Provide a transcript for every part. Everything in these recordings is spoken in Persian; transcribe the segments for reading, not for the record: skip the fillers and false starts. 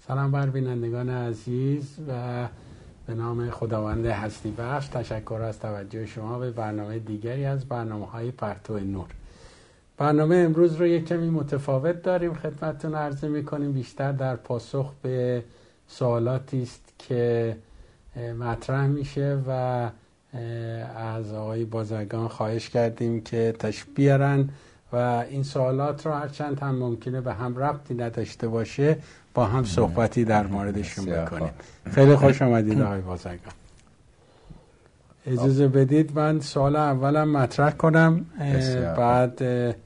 سلام بر بینندگان عزیز و به نام خداوند هستی بخش تشکر از توجه شما به برنامه دیگری از برنامه‌های پرتو نور. برنامه امروز رو یک کمی متفاوت داریم خدمتتون عرضه می‌کنیم، بیشتر در پاسخ به سوالاتی است که مطرح میشه و از آقای بازرگان خواهش کردیم که تشریف بیارن و این سوالات رو هرچند هم ممکنه به هم ربطی نداشته باشه با هم صحبتی در موردشون بکنیم. خیلی خوش آمدید آقای بازرگان. اجازه بدید من سوال اولم مطرح کنم بعد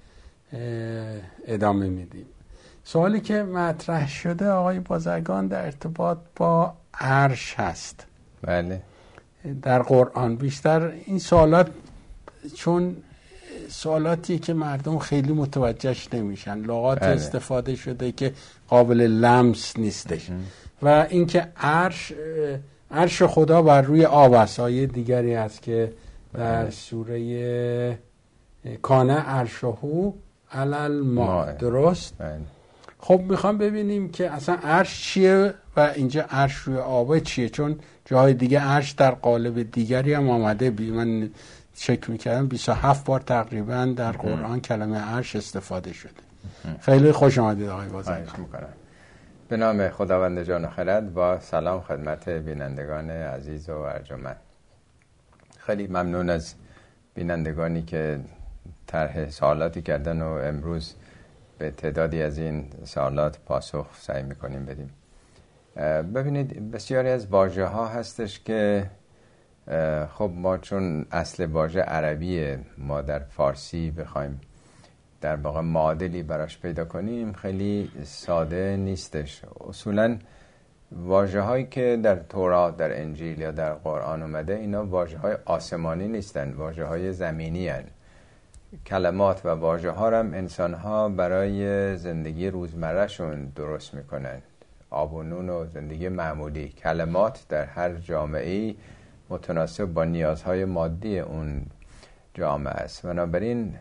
ادامه میدیم. سوالی که مطرح شده آقای بازرگان در ارتباط با عرش هست. بله. در قرآن بیشتر این سوالات چون سوالاتی که مردم خیلی متوجهش نمیشن، لغات استفاده شده که قابل لمس نیستش و اینکه عرش خدا بر روی آب است. آیه دیگری هست که در سوره کانه عرشه علی الماء، درست؟ خب میخوام ببینیم که اصلا عرش چیه و اینجا عرش روی آب چیه، چون جای دیگه عرش در قالب دیگری هم آمده. من چک میکردم 27 بار تقریبا در قرآن کلمه عرش استفاده شده. خیلی خوش آمدید آقای بازرگان. به نام خداوند جان و خرد، با سلام خدمت بینندگان عزیز و ارجمند. خیلی ممنون از بینندگانی که طرح سوالاتی کردن و امروز به تعدادی از این سوالات پاسخ سعی میکنیم بدیم. ببینید بسیاری از واژه ها هستش که خب ما چون اصل واژه عربیه، ما در فارسی بخوایم در واقع معادلی براش پیدا کنیم خیلی ساده نیستش. اصولا واژه هایی که در تورات، در انجیل یا در قرآن اومده اینا واژه های آسمانی نیستن، واژه های زمینی هن. کلمات و واژه ها هم انسان ها برای زندگی روزمره شون درست میکنن، آب و نون و زندگی معمولی. کلمات در هر جامعه‌ای متناسب با نیازهای مادی اون جامعه است. بنابراین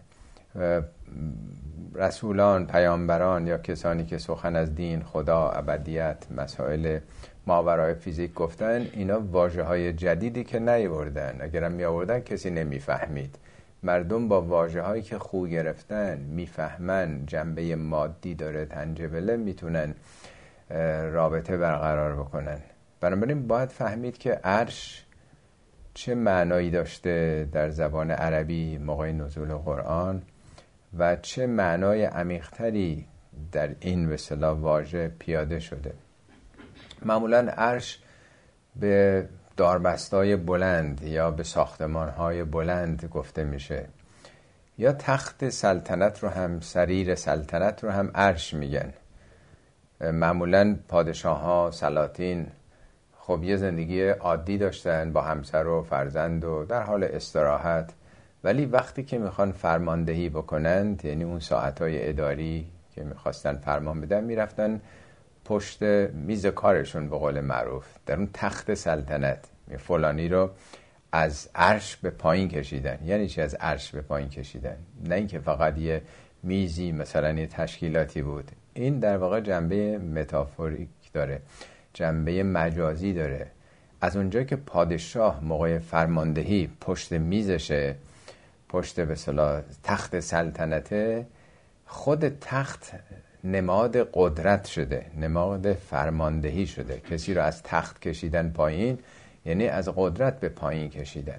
رسولان، پیامبران یا کسانی که سخن از دین، خدا، ابدیت، مسائل ماورای فیزیک گفتن، اینا واژه‌های جدیدی که نیاوردن. اگرم میآوردن کسی نمیفهمید. مردم با واژه‌هایی که خو گرفتن، میفهمن، جنبه مادی داره، تنجبله، میتونن رابطه برقرار بکنن. بنابراین باید فهمید که عرش چه معنایی داشته در زبان عربی موقع نزول قرآن و چه معنای عمیق‌تری در این به اصطلاح واژه پیاده شده. معمولاً عرش به داربستای بلند یا به ساختمان‌های بلند گفته میشه، یا تخت سلطنت رو هم، سریر سلطنت رو هم عرش میگن. معمولاً پادشاه‌ها، سلاطین خب یه زندگی عادی داشتن با همسر و فرزند و در حال استراحت، ولی وقتی که میخوان فرماندهی بکنند، یعنی اون ساعتهای اداری که میخواستن فرمان بدن، میرفتن پشت میز کارشون به قول معروف در اون تخت سلطنت. فلانی رو از عرش به پایین کشیدن. یعنی چی از عرش به پایین کشیدن؟ نه اینکه فقط یه میزی مثلا یه تشکیلاتی بود. این در واقع جنبه متافوریک داره، جنبه مجازی داره. از اونجایی که پادشاه موقع فرماندهی پشت میزشه، پشت به اصطلاح تخت سلطنته، خود تخت نماد قدرت شده، نماد فرماندهی شده. کسی رو از تخت کشیدن پایین یعنی از قدرت به پایین کشیدن.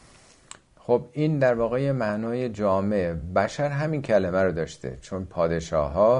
خب این در واقع معنای جامع. بشر همین کلمه رو داشته، چون پادشاه ها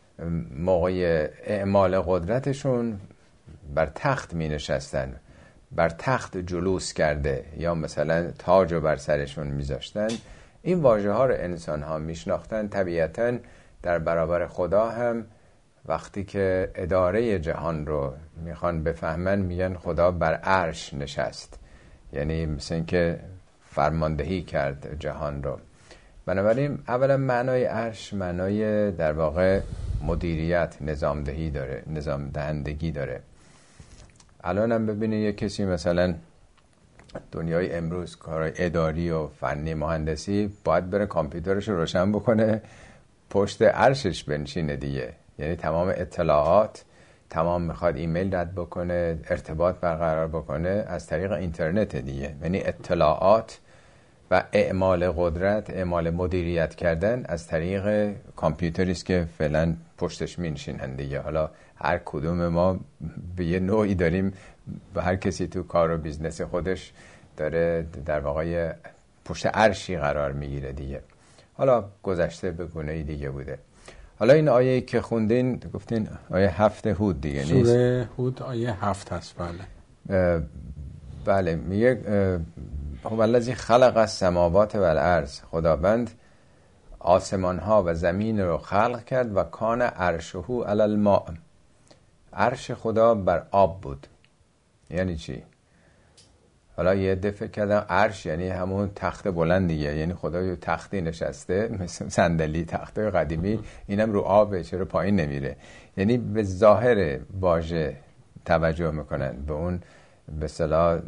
موقع اعمال قدرتشون بر تخت می نشستن، بر تخت جلوس کرده یا مثلا تاج رو بر سرشون می زاشتن. این واژه ها رو انسان ها می شناختن. طبیعتاً در برابر خدا هم وقتی که اداره جهان رو میخوان بفهمن میگن خدا بر عرش نشست، یعنی مثل این که فرماندهی کرد جهان رو. بنابراین اولا معنای عرش معنای در واقع مدیریت، نظامدهی داره، نظام دهندگی داره. الان هم ببینید یک کسی مثلا دنیای امروز کارهای اداری و فنی مهندسی باید بره کامپیوترش رو روشن بکنه، پشت عرشش بنشینه دیگه. یعنی تمام اطلاعات تمام میخواد ایمیل رد بکنه، ارتباط برقرار بکنه از طریق اینترنت دیگه. یعنی اطلاعات و اعمال قدرت، اعمال مدیریت کردن از طریق کامپیوتری است که فعلا پشتش می‌نشینن دیگه. حالا هر کدوم ما به یه نوعی داریم و هر کسی تو کار و بیزنس خودش داره در واقع پشت عرشی قرار میگیره دیگه. حالا گذشته به گونه‌ای دیگه بوده. حالا این آیه‌ای که خوندین گفتین آیه 7 هود دیگه نیست؟ سوره هود آیه 7 هست. بله بله میگه هو الذی خلق السماوات و الارض، خداوند آسمان ها و زمین رو خلق کرد و کان عرشه علی الماء، عرش خدا بر آب بود. یعنی چی؟ حالا یه دفعه کردم عرش یعنی همون تخت بلند دیگه، یعنی خدا یه تختی نشسته مثل صندلی تخته قدیمی، اینم رو آبه، چرا پایین نمیره؟ یعنی به ظاهر واژه توجه میکنن، به اون به اصطلاح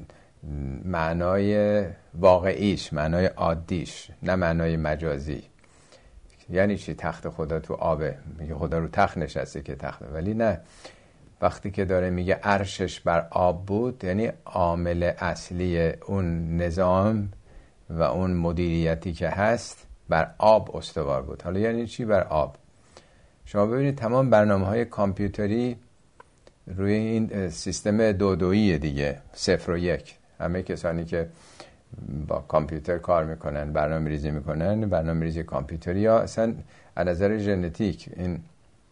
معنای واقعیش، معنای عادیش، نه معنای مجازی. یعنی چی تخت خدا تو آبه؟ میگه خدا رو تخت نشسته که تخت، ولی نه، وقتی که داره میگه عرشش بر آب بود یعنی عامل اصلی اون نظام و اون مدیریتی که هست بر آب استوار بود. حالا یعنی چی بر آب؟ شما ببینید تمام برنامه‌های کامپیوتری روی این سیستم دودویی دیگه، 0 و 1. همه کسانی که با کامپیوتر کار میکنن، برنامه ریزی میکنن، برنامه ریزی کامپیوتری یا اصلا از نظر ژنتیک، این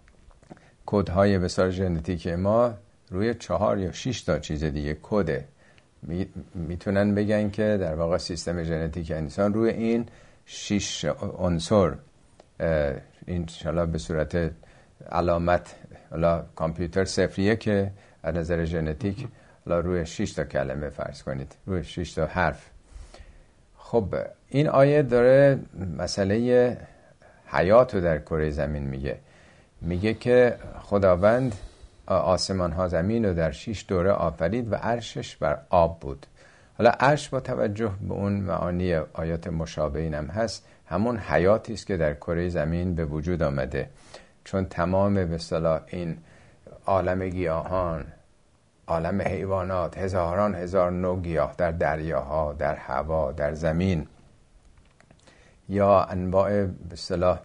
کدهای بسیار ژنتیک ما روی 4 یا 6 تا چیز دیگه کده. میتونن بگن که در واقع سیستم ژنتیک انسان روی این 6 عنصر، این انشالله به صورت علامت، حالا کامپیوتر 0 که از نظر ژنتیک حالا روی 6 تا کلمه فرض کنید، روی 6 تا حرف. خب این آیه داره مسئله حیات رو در کره زمین میگه که خداوند آسمان ها زمین رو در 6 دوره آفرید و عرشش بر آب بود. حالا عرش با توجه به اون معانی آیات مشابه این هم هست، همون حیاتی است که در کره زمین به وجود آمده، چون تمام به اصطلاح این عالم گیاهان، عالم حیوانات، هزاران هزار نوع گیاه در دریاها، در هوا، در زمین، یا انواع به اصطلاح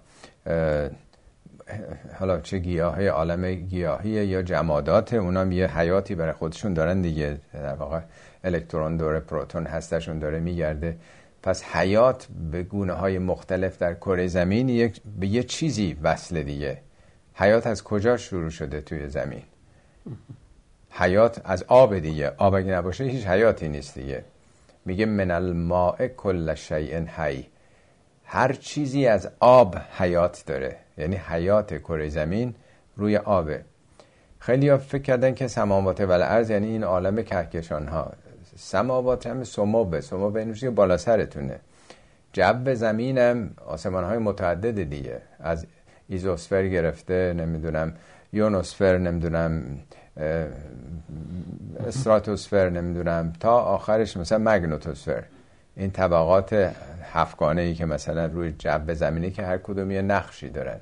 حالا چه گیاهی، عالم گیاهی یا جمادات، اونام یه حیاتی برای خودشون دارن دیگه، در واقع الکترون داره، پروتون هستشون داره میگرده. پس حیات به گونه‌های مختلف در کره زمین به یه چیزی وصله دیگه. حیات از کجا شروع شده توی زمین؟ حیات از آب دیگه. آب اگه نباشه هیچ حیاتی نیست دیگه. میگه من الماء کل شیء حی، هر چیزی از آب حیات داره، یعنی حیات کره زمین روی آبه. خیلی ها فکر کردن که سماوات و الارض یعنی این عالم کهکشان ها. سماوات هم سمو اینوشی بالا سرتونه. جو زمینم آسمان های متعدد دیگه، از ایزوسفر گرفته، نمیدونم یونوسفر، نمیدونم استراتوسفر، نمیدونم تا آخرش مثلا مگنتوسفر. این طبقات هفتگانه ای که مثلا روی جو زمینی که هر کدوم یه نقشی دارن.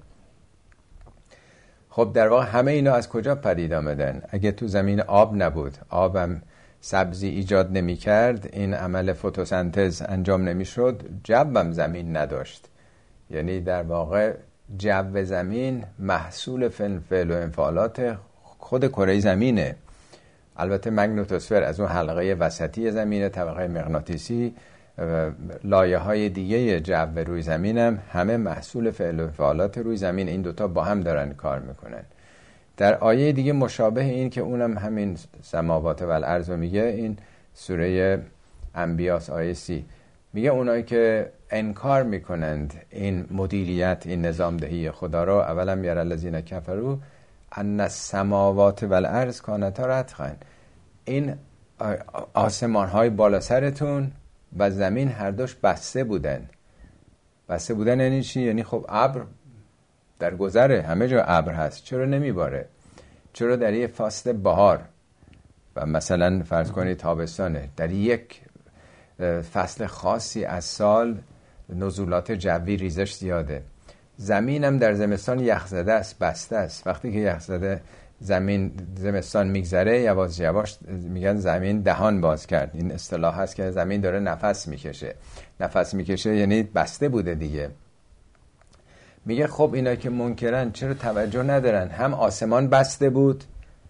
خب در واقع همه اینا از کجا پدید آمدن؟ اگه تو زمین آب نبود، آبم سبزی ایجاد نمی کرد، این عمل فتوسنتز انجام نمی شد، جوم زمین نداشت. یعنی در واقع جو زمین محصول فعل و انفعالات خود کره زمینه. البته مگنتوسفر از اون حلقه وسطی زمینه، طبقه مغناطیسی، لایه های دیگه جو روی زمین هم همه محصول فعل و انفعالات روی زمین. این دوتا با هم دارن کار میکنن. در آیه دیگه مشابه این که اونم همین سماوات و الارض میگه، این سوره انبیاء آیه 30 میگه اونایی که انکار میکنند این مدیریت، این نظام دهی خدا رو، اولم یرا الذین کفروا ان السماوات و الارض کانتا رتقا، این آسمان های بالا سرتون و زمین هر دوش بسته بودن. بسته بودن یعنی چی؟ یعنی خب ابر در گذره، همه جا ابر هست، چرا نمیباره؟ چرا در یه فصل بهار و مثلا فرض کنید تابستانه، در یک فصل خاصی از سال نزولات جوی ریزش زیاده، زمینم در زمستان یخزده است، بسته است. وقتی که یخزده زمین زمستان میگذره یواش یواش میگن زمین دهان باز کرد. این اصطلاح هست که زمین داره نفس میکشه. نفس میکشه یعنی بسته بوده دیگه. میگه خب اینا که منکرن چرا توجه ندارن؟ هم آسمان بسته بود،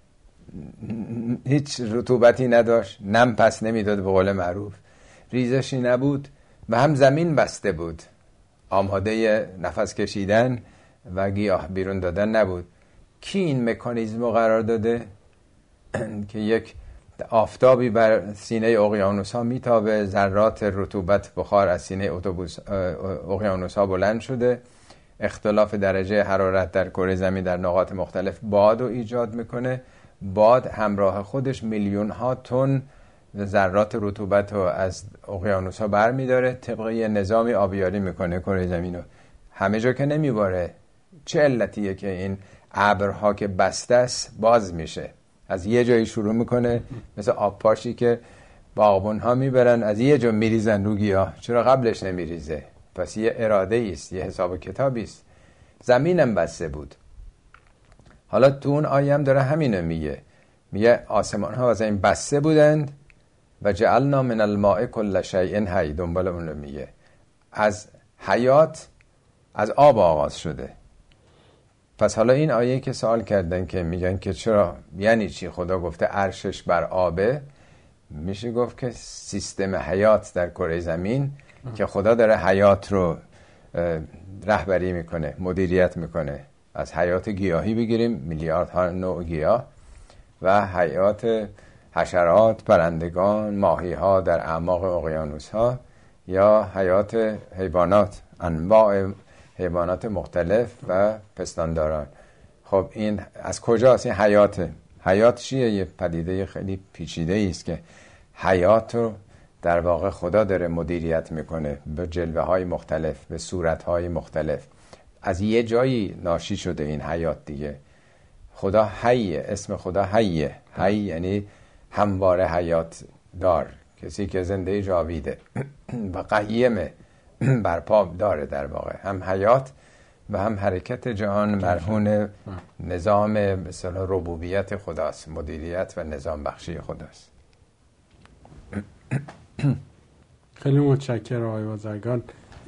هیچ رطوبتی نداشت، نم پس نمیداد به قول معروف، ریزشی نبود، و هم زمین بسته بود، آماده نفس کشیدن و گیاه بیرون دادن نبود. کی این مکانیزم رو قرار داده که یک آفتابی بر سینه اقیانوس ها میتابه، ذرات رطوبت بخار از سینه اقیانوس ها بلند شده، اختلاف درجه حرارت در کره زمین در نقاط مختلف باد رو ایجاد میکنه، باد همراه خودش میلیون ها تن ذرات رطوبت رو از اقیانوس ها بر میداره، طبق یه نظامی آبیاری میکنه کره زمین رو. همه جا که نمیباره. چه علتیه که این ابرها که بسته است باز میشه؟ از یه جایی شروع میکنه، مثل آب پاشی که باغبون ها میبرن از یه جا میریزن رو گیاه، چرا قبلش نمیریزه؟ پس یه اراده است، یه حساب کتابی است. زمینم بسته بود. حالا تو اون آیه هم داره همینو میگه آسمان ها از این بسته بودند و جعلنا من الماء کل شیء حی. دنبال اون رو میگه از حیات از آب آغاز شده. پس حالا این آیه که سوال کردن که میگن که چرا، یعنی چی خدا گفته عرشش بر آبه؟ میشه گفت که سیستم حیات در کره زمین که خدا داره حیات رو رهبری میکنه، مدیریت میکنه. از حیات گیاهی بگیریم، میلیاردها نوع گیاه، و حیات حشرات، پرندگان، ماهی ها در اعماق اقیانوس ها، یا حیات حیوانات، انواع حیوانات مختلف و پستانداران. خب این از کجاست این حیات؟ حیات چیه؟ یه پدیده خیلی پیچیده است که حیات رو در واقع خدا داره مدیریت میکنه به جلوه های مختلف، به صورت های مختلف. از یه جایی ناشی شده این حیات دیگه. خدا حیه، اسم خدا حیه. حی یعنی همواره حیات دار، کسی که زنده جاویده و قیمه، برپا داره در واقع، هم حیات و هم حرکت جهان مرهون نظام مثلا ربوبیت خداست، مدیریت و نظام بخشی خداست. خیلی متشکرم آقای بازرگان.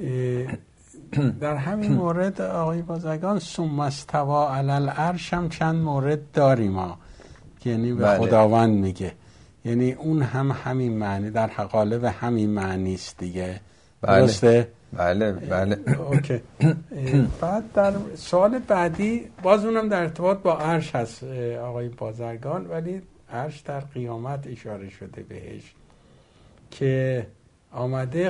در همین مورد آقای بازرگان ثم استوی علی العرش هم چند مورد داریم ما، یعنی به خداوند میگه، یعنی اون هم همین معنی، در قالب همین معنی است دیگه. درسته؟ بله. اوکی. بعد در سوال بعدی باز اونم در ارتباط با عرش هست آقای بازرگان، ولی عرش در قیامت اشاره شده بهش که آمده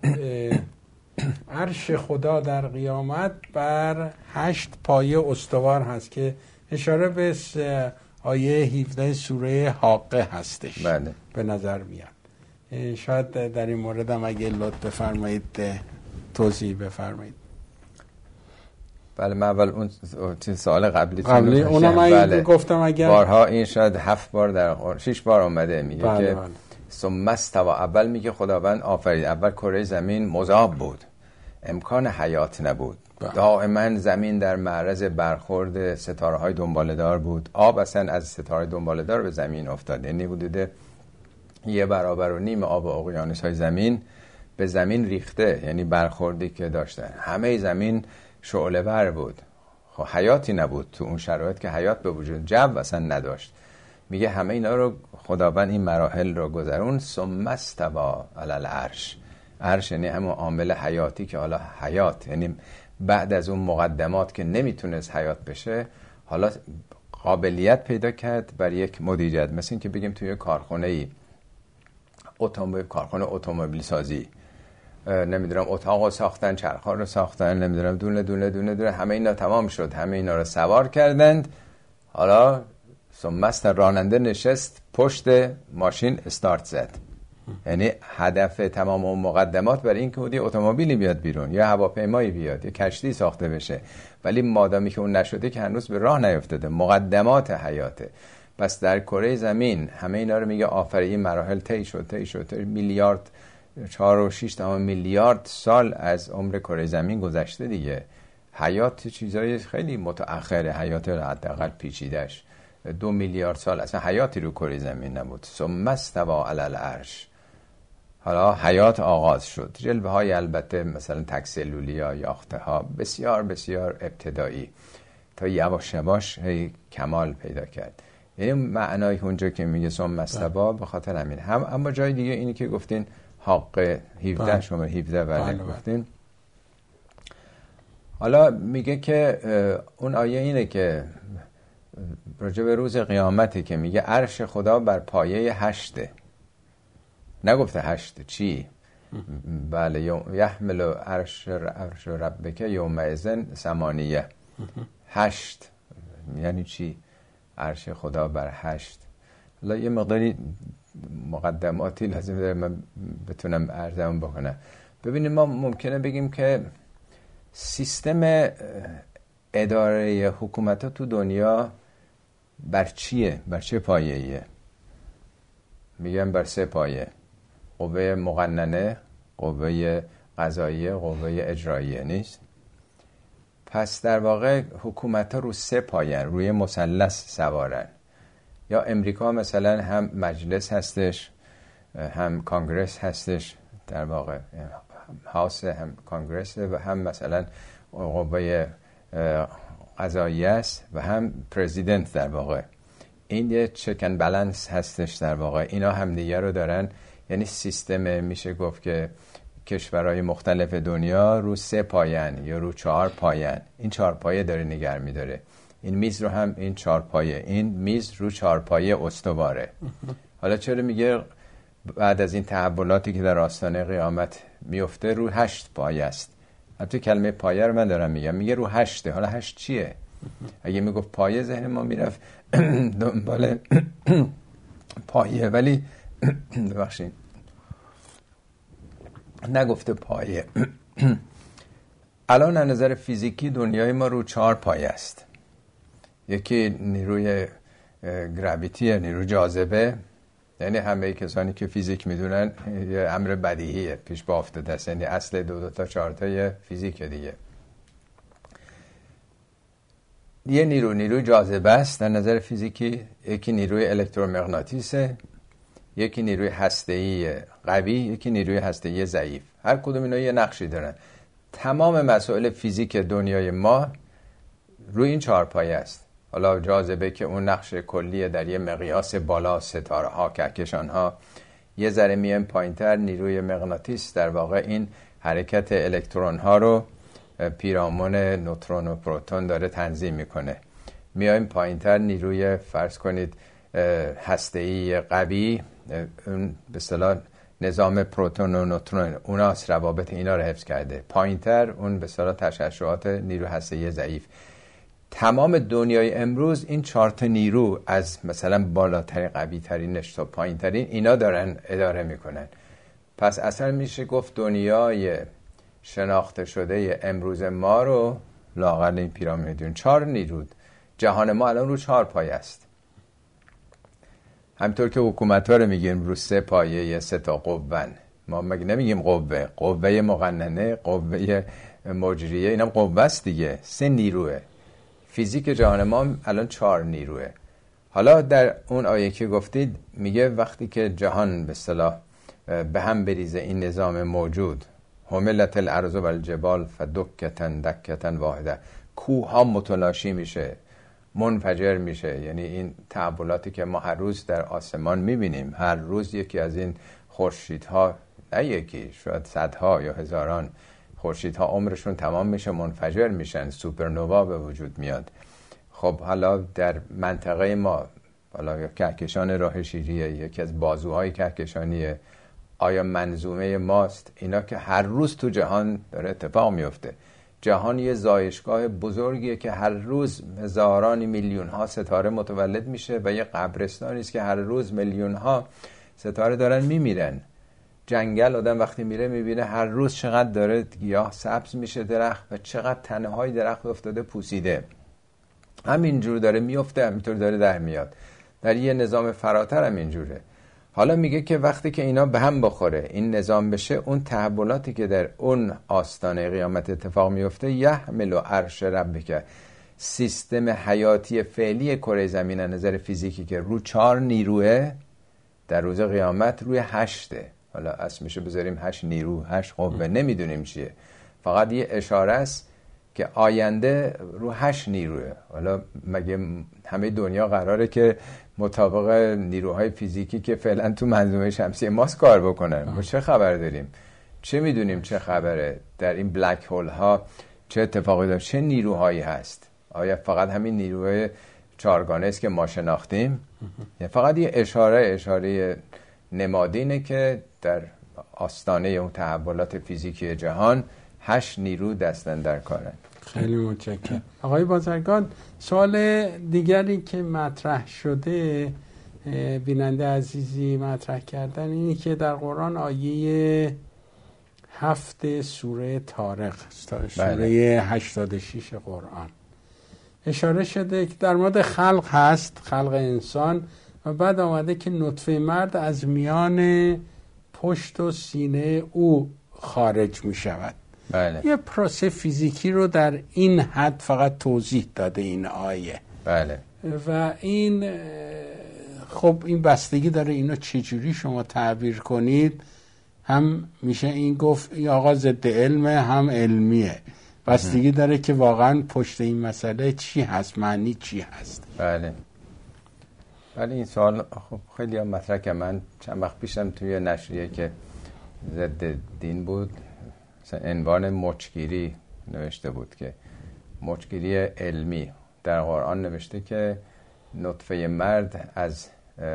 عرش خدا در قیامت بر 8 پایه استوار هست که اشاره به آیه 17 سوره حاقه هستش. بله. به نظر میاد. شاید در این مورد هم اگه لطف بفرمایید توضیح بفرمایید. بله، من اول اون سوال قبلی اونم گفتم اگر بارها، این شاید 7 بار در 6 بار اومده میگه که ثم استوی. اول میگه خداوند آفرید. اول کره زمین مذاب بود، امکان حیات نبود، دائما زمین در معرض برخورد ستاره های دنباله‌دار بود. آب اصلا از ستاره دنباله‌دار به زمین افتاد، یعنی حدود 1.5 برابر آب اقیانوس های زمین به زمین ریخته، یعنی برخوردی که داشتن همه زمین شعله ور بود. خب حیاتی نبود تو اون شرایط که حیات به وجود، جو اصلا نداشت. میگه همه اینا رو خداوند این مراحل رو گذرون. ثم استوی علی العرش. عرش یعنی همون عامل حیاتی که حالا حیات، یعنی بعد از اون مقدمات که نمیتونست حیات بشه، حالا قابلیت پیدا کرد بر یک مدیریت. مثل این که بگیم توی کارخانه‌ای، کارخانه اتومبیل سازی، نمیدونم اتاقو ساختن، چرخ‌ها رو ساختن، نمیدونم دونه همه اینا تمام شد، همه اینا رو سوار کردند. حالا ثم راننده نشست پشت ماشین استارت زد. یعنی هدف تمام اون مقدمات برای این که بودی اتومبیلی بیاد بیرون، یا هواپیمایی بیاد، یا کشتی ساخته بشه، ولی مادامی که اون نشده که هنوز به راه نیفتاده. مقدمات حیاته. پس در کره زمین همه اینا رو میگه آفرین، مراحل طی شد. میلیارد 4.6 میلیارد سال از عمر کره زمین گذشته دیگه. حیات چیزای خیلی متأخره، حیات حداقل پیچیده‌اش 2 میلیارد سال اصلا حیاتی رو کره زمین نبود. ثم استوى علی العرش. حالا حیات آغاز شد. جلوه های البته مثلا تک سلولی ها، یاخته ها، بسیار بسیار ابتدایی، تا یواش یواش کمال پیدا کرد. یعنی معنای اونجا که میگه ثم استوى به خاطر همین. اما جای دیگه اینی که گفتین حق 17 شماره 17 بله گفتین. حالا میگه که اون آیه اینه که راجع به روز قیامتی که میگه عرش خدا بر پایه 8، نگفته 8 چی؟ بله یحمل عرش ربک یومئذ 8. 8 یعنی چی؟ عرش خدا بر 8. حالا یه مقداری مقدماتی لازم داره من بتونم عرضم بکنم. ببینید ما ممکنه بگیم که سیستم اداره حکومت ها تو دنیا بر چیه؟ بر چه پایه‌ایه؟ میگم بر 3 پایه: قوه مقننه، قوه قضاییه، قوه اجراییه. نیست؟ پس در واقع حکومت ها رو 3 پایه، روی مثلث سوارن. یا امریکا مثلا هم مجلس هستش، هم کانگرس هستش، در واقع هاوس هم کانگرس، و هم مثلا قوه قضاییه است و هم پرزیدنت. در واقع این یه چکن بالانس هستش. در واقع اینا هم دیگه رو دارن. یعنی سیستم میشه گفت که کشورهای مختلف دنیا رو 3 پایه‌ن یا رو 4 پایه‌ن. این 4 پایه داره نگه میداره. این میز رو هم این 4 پایه، این میز رو 4 پایه استواره. حالا چرا میگه بعد از این تحولاتی که در آستانه قیامت میفته رو 8 پایه است؟ البته کلمه پایه رو من دارم میگم، میگه رو 8. حالا 8 چیه؟ اگه میگفت پایه ذهن ما میرفت دنبال پایه، ولی ببخشید نگفته پایه. الان از نظر فیزیکی دنیای ما رو 4 پایه است. یکی نیروی گراویتی، نیروی جاذبه. یعنی همه کسانی که فیزیک میدونن یه امر بدیهیه، پیش با افتاده است. یعنی اصل 2 تا 4 تا فیزیک دیگه. یه نیروی جاذبه است در نظر فیزیکی، یکی نیروی الکترومغناطیسه، یکی نیروی هسته‌ای قوی، یکی نیروی هسته‌ای ضعیف. هر کدوم اینا یه نقشی دارن. تمام مسائل فیزیک دنیای ما روی این 4 پایه است. حالا جاذبه که اون نقش کلیه در یه مقیاس بالا، ستاره ها، کهکشان ها. یه ذره میایم پایینتر، نیروی مغناطیس در واقع این حرکت الکترون ها رو پیرامون نوترون و پروتون داره تنظیم میکنه. میایم پایینتر، نیروی فرض کنید هسته‌ای قوی، اون به اصطلاح نظام پروتون و نوترون، اوناست روابط اینا رو حفظ کرده. پایینتر اون به اصطلاح تشعشعات نیرو هسته‌ای ضعیف. تمام دنیای امروز این 4 تا نیرو از مثلا بالاترین قوی ترینش تا پایین ترین اینا دارن اداره میکنن. پس اصلا میشه گفت دنیای شناخته شده امروز ما رو لااقل این پیرامید 4 نیرود. جهان ما الان رو 4 پایه است. همطور که حکومت ها رو میگیم رو 3 پایه، 3 تا قوهن. ما مگه نمیگیم قوه مقننه، قوه مجریه، اینم قوه است دیگه. 3 نیروه. فیزیک جهان ما الان 4 نیروه. حالا در اون آیه که گفتید میگه وقتی که جهان به اصطلاح به هم بریزه، این نظام موجود، حملت الارض والجبال فدکتا دکتا واحده، کوه ها متلاشی میشه، منفجر میشه. یعنی این تحولاتی که ما هر روز در آسمان میبینیم، هر روز یکی از این خورشیدها، نه یکی، شاید صدها یا هزاران خورشیدها عمرشون تمام میشه، منفجر میشن، سوپرنووا به وجود میاد. خب حالا در منطقه ما، حالا کهکشان راه شیریه، یکی از بازوهای کهکشانیه، آیا منظومه ماست؟ اینا که هر روز تو جهان داره اتفاق میفته. جهان یه زایشگاه بزرگیه که هر روز هزاران میلیون ها ستاره متولد میشه و یه قبرستانی است که هر روز میلیون ها ستاره دارن میمیرن. جنگل آدم وقتی میره میبینه هر روز چقدر داره گیاه سبز میشه، درخت، و چقدر تنه های درخت افتاده پوسیده. همینجور داره میفته، همینطور داره در میاد. در یه نظام فراتر هم اینجوره. حالا میگه که وقتی که اینا به هم بخوره، این نظام بشه، اون تحولاتی که در اون آستانه قیامت اتفاق میفته، یحمل عرش ربک، سیستم حیاتی فعلی کره زمین از نظر فیزیکی که رو 4 نیروه، در روز قیامت روی 8. حالا اسمشو بذاریم 8 نیرو، 8 قوه، نمیدونیم چیه، فقط یه اشاره است که آینده رو 8 نیروه. حالا مگه همه دنیا قراره که مطابق نیروهای فیزیکی که فعلا تو منظومه شمسی ماست کار بکنن؟ ما چه خبر داریم؟ چه میدونیم چه خبره در این بلک هول ها؟ چه اتفاقی داره؟ چه نیروهایی هست؟ آیا فقط همین نیروهای 4گانه است که ما شناختیم؟ یا فقط یه اشاره نمادینه که در آستانه اون تحولات فیزیکی جهان 8 نیرو دستن در کارن. خیلی متشکرم. آقای بازرگان، سوال دیگری که مطرح شده، بیننده عزیزی مطرح کردن، اینی که در قرآن آیه 7 سوره طارق، سوره 86 قرآن، اشاره شده که در مورد خلق هست، خلق انسان، و بعد آمده که نطفه مرد از میان پشت و سینه او خارج می شود. بله. یه پروسه فیزیکی رو در این حد فقط توضیح داده این آیه. بله. و این خب این بستگی داره اینو چجوری شما تعبیر کنید. هم میشه این گفت این آقا ضد علمه، هم علمیه. بستگی داره که واقعا پشت این مسئله چی هست، معنی چی هست. بله. ولی این سوال خب خیلی هم مطرح که من چند وقت پیشم توی نشریه که ضد دین بود، عنوان مچگیری نوشته بود که مچگیری علمی در قرآن نوشته که نطفه مرد از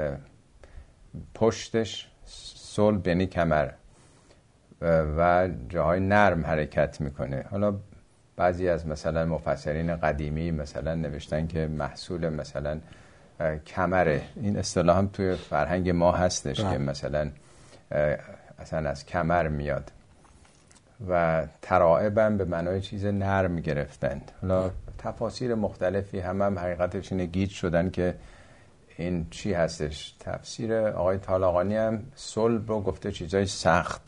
پشتش صلب یعنی کمر و جاهای نرم حرکت میکنه. حالا بعضی از مثلا مفسرین قدیمی مثلا نوشتن که محصول مثلا کمره. این اصطلاح هم توی فرهنگ ما هستش که مثلا اصلا از کمر میاد و ترائبم به معنای چیز نرم گرفتند. حالا تفاسیر مختلفی هم حقیقتش اینه گیج شدن که این چی هستش. تفسیر آقای طالقانی هم صلب رو گفته چیزای سخت،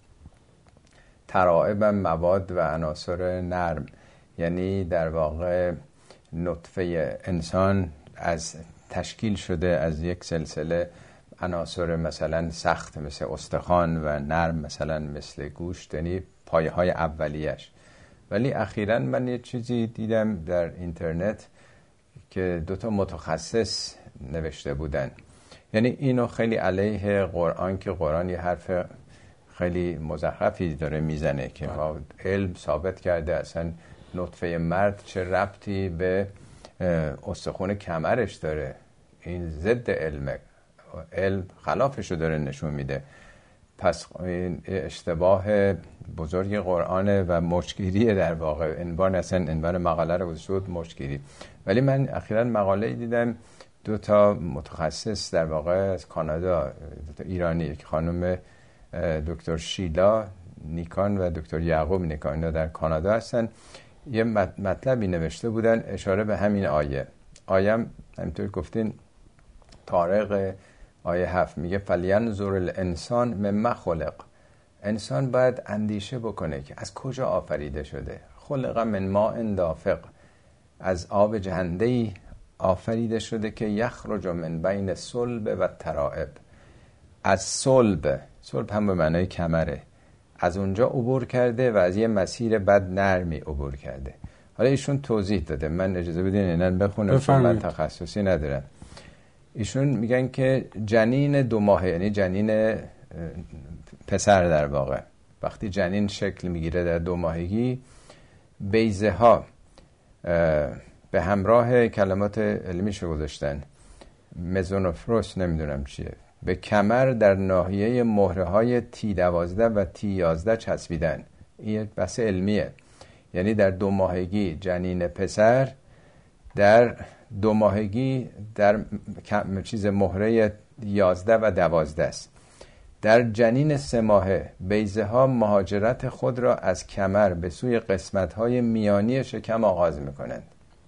ترائبم مواد و عناصر نرم، یعنی در واقع نطفه انسان از تشکیل شده از یک سلسله عناصر مثلا سخت مثل استخوان و نرم مثلا مثل گوشت، یعنی پایه های اولیش. ولی اخیراً من یه چیزی دیدم در اینترنت که 2 متخصص نوشته بودن، یعنی اینو خیلی علیه قرآن که قرآن یه حرف خیلی مزخرفی داره میزنه که با علم ثابت کرده اصلا نطفه مرد چه ربطی به استخوان کمرش داره. این ضد علمه، علم خلافشو داره نشون میده. پس این اشتباه بزرگ قرآنه و مشکیریه در واقع. عنوان اصلا عنوان مقاله رو شد مشکیری. ولی من اخیراً مقاله دیدم 2 متخصص در واقع از کانادا، 2 ایرانی، یک خانم دکتر شیلا نیکان و دکتر یعقوب نیکان، اینا در کانادا هستن. یه مطلبی نوشته بودن اشاره به همین آیه. آیه همینطور گفتین طارق آیه 7 میگه فلینظر الانسان مما خلق. انسان باید اندیشه بکنه که از کجا آفریده شده. خلق من ماء دافق، از آب جهنده‌ای آفریده شده که یخرج من بین الصلب و الترائب. از صلب هم به معنای کمره، از اونجا عبور کرده و از یه مسیر بد نرمی عبور کرده. حالا ایشون توضیح داده، من اجازه بدین اینن بخونم چون من تخصصی ندارم. ایشون میگن که جنین 2 ماهه، یعنی جنین پسر در واقع، وقتی جنین شکل میگیره در 2 ماهگی، بیضه ها به همراه کلمات علمیشو گذاشتن، مزونوفروس نمیدونم چیه، به کمر در ناحیه مهره های T12 و T11 چسبیدن. این بحث علمیه. یعنی در 2 ماهگی جنین پسر در 2 ماهگی در چیز مهره 11 و 12 است. در جنین 3 ماهه بیضه ها مهاجرت خود را از کمر به سوی قسمت های میانی شکم آغاز میکنند.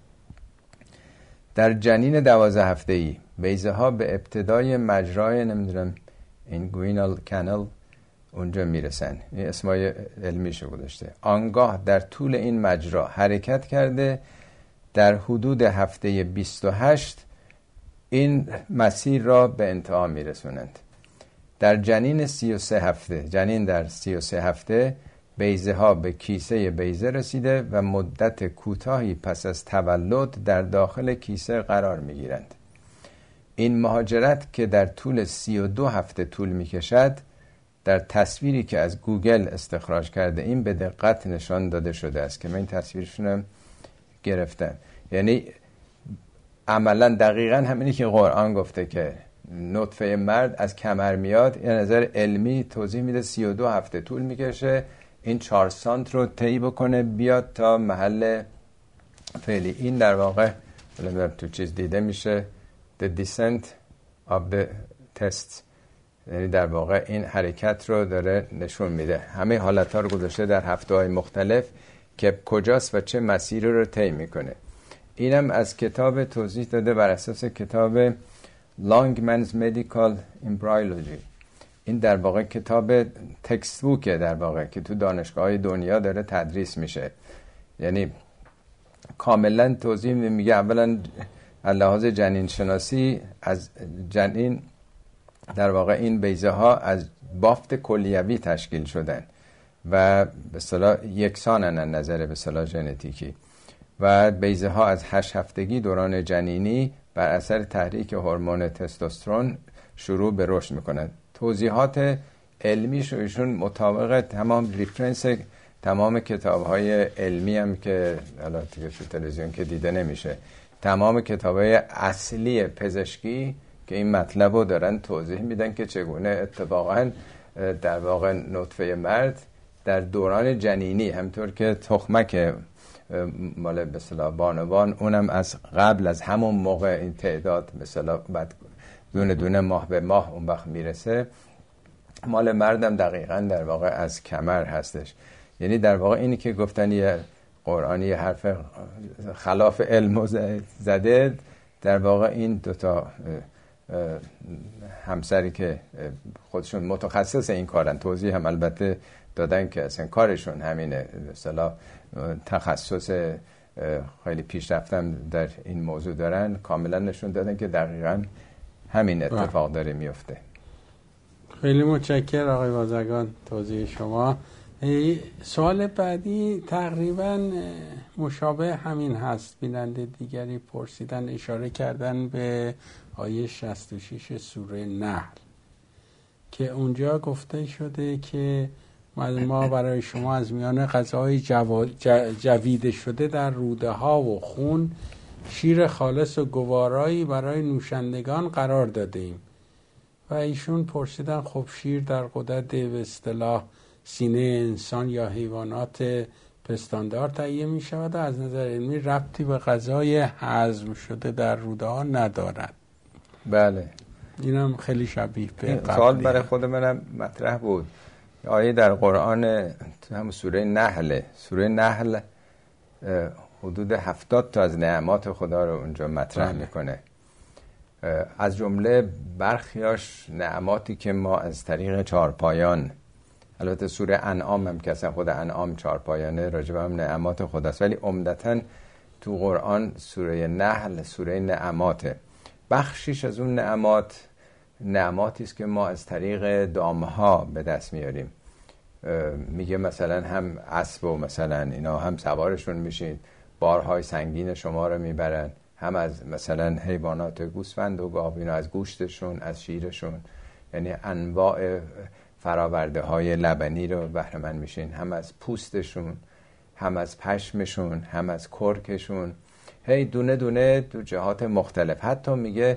در جنین 12 هفته‌ای بیضه ها به ابتدای مجرای نمیدونم اینگوینال کانال اونجا میرسن. این اسمای علمیشو گذاشته. آنگاه در طول این مجرا حرکت کرده در حدود هفته 28 این مسیر را به انتها میرسونند. در جنین 33 هفته، جنین در 33 هفته بیضه ها به کیسه بیضه رسیده و مدت کوتاهی پس از تولد در داخل کیسه قرار میگیرند. این مهاجرت که در طول 32 هفته طول میکشد، در تصویری که از گوگل استخراج کرده این به دقت نشان داده شده است که من این تصویرشون گرفتم. یعنی عملا دقیقا همینی که قرآن گفته که نطفه مرد از کمر میاد، یه نظر علمی توضیح میده 32 هفته طول میکشه این 4 سانت رو طی بکنه بیاد تا محل فعلی. این در واقع تو چیز دیده میشه the descent of the test، یعنی در واقع این حرکت رو داره نشون میده. همه حالتها رو گذاشته در هفته‌های مختلف که کجاست و چه مسیری رو طی میکنه. اینم از کتاب توضیح داده بر اساس کتاب Longman's Medical Embryology. این در واقع کتاب تکست بوکه در واقع که تو دانشگاه‌های دنیا داره تدریس میشه. یعنی کاملا توضیح میگه اولا لحاظ جنین شناسی از جنین در واقع این بیضه ها از بافت کلیوی تشکیل شدن و به اصطلاح یکسانن از نظر به اصطلاح ژنتیکی و بیضه ها از 8 هفتگی دوران جنینی بر اثر تحریک هورمون تستوسترون شروع به رشد میکنن. توضیحات علمیش ایشون مطابق تمام ریفرنس تمام کتاب‌های علمی هم که حالا تو تلویزیون که دیده نمیشه، تمام کتاب‌های اصلی پزشکی که این مطلب رو دارن توضیح میدن که چگونه اتفاقا در واقع نطفه مرد در دوران جنینی همطور که تخمک مال به اصطلاح بانوان اونم از قبل از همون موقع این تعداد به اصطلاح بعد دونه دونه ماه به ماه اون وقت میرسه، مال مردم دقیقاً در واقع از کمر هستش. یعنی در واقع اینی که گفتن یه قرآنی حرف خلاف علم زده، در واقع این دوتا همسری که خودشون متخصص این کارن توضیح هم البته دادن که اصلا کارشون همینه، مثلا تخصص خیلی پیشرفتم در این موضوع دارن، کاملا نشون دادن که دقیقاً همین اتفاق داره میفته. خیلی متشکرم آقای بازرگان توضیح شما. سوال بعدی تقریبا مشابه همین هست. بیننده دیگری پرسیدن، اشاره کردن به آیه 66 سوره نحل که اونجا گفته شده که ما برای شما از میان غذای جویده شده در روده ها و خون شیر خالص و گوارایی برای نوشندگان قرار داده ایم. و ایشون پرسیدن خب شیر در غدد به اصطلاح سینه انسان یا حیوانات پستاندار تهیه می شود و از نظر علمی ربطی به غذای هضم شده در روده ها ندارد. بله، اینم خیلی شبیه به قبلی. سوال برای خود منم مطرح بود. آیه در قرآن تو هم سوره نحل، سوره نحل حدود 70 تا از نعمات خدا رو اونجا مطرح میکنه. از جمله برخیاش نعماتی که ما از طریق چارپایان، البته سوره انعام هم که اصلا خود انعام چارپایانه راجب هم نعمات خداست، ولی عمدتاً تو قرآن سوره نحل سوره نعماته. بخشیش از اون نعماتی است که ما از طریق دامها به دست میاریم. میگه مثلا هم اسب و مثلا اینا هم سوارشون میشین، بارهای سنگین شما رو میبرن، هم از مثلا حیوانات گوسفند و گاو اینا از گوشتشون، از شیرشون، یعنی انواع فراورده های لبنی رو بهره مند میشین، هم از پوستشون، هم از پشمشون، هم از کرکشون، هی دونه دونه تو جهات مختلف. حتی میگه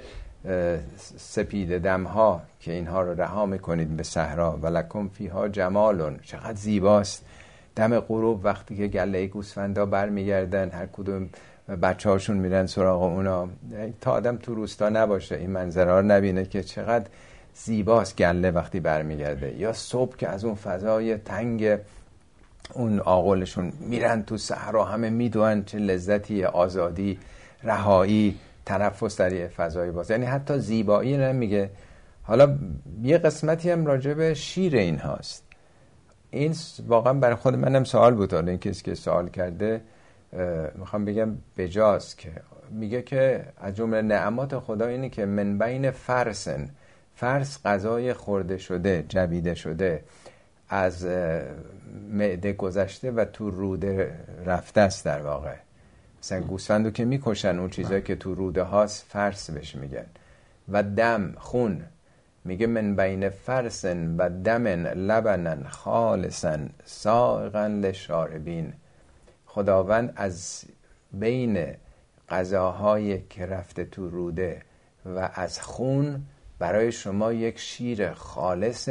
سپید دمها که اینها رو رها میکنید به صحرا ولکم فیها جمالون، چقدر زیباست. دم غروب وقتی که گله گوسفندا برمیگردن، هر کدوم بچه‌هاشون میرن سراغ اونا، تا آدم تو روستا نباشه این منظره رو نبینه که چقدر زیباست گله وقتی برمیگرده. یا صبح که از اون فضای تنگ اون آغلشون میرن تو صحرا، همه میدونن چه لذتی، آزادی، رهایی، تنفس در فضای باز. یعنی حتی زیبایی نمیگه. حالا یه قسمتی هم راجع به شیر این هاست. این واقعا برای خود منم سوال بود، حالا این کسی که سوال کرده میخوام بگم بجاست که میگه که از جمله نعمات خدا اینه که من بین فرسن، فرس غذای خورده شده، جویده شده، از معده گذشته و تو روده رفته است در واقع. مثلا گوسفندو که میکشن اون چیزایی که تو روده هاست فرس بهش میگن. و دم، خون، میگه من بین فرسن و دمن لبنن خالصا سائغا للشاربین. خداوند از بین غذاهایی که رفته تو روده و از خون برای شما یک شیر خالص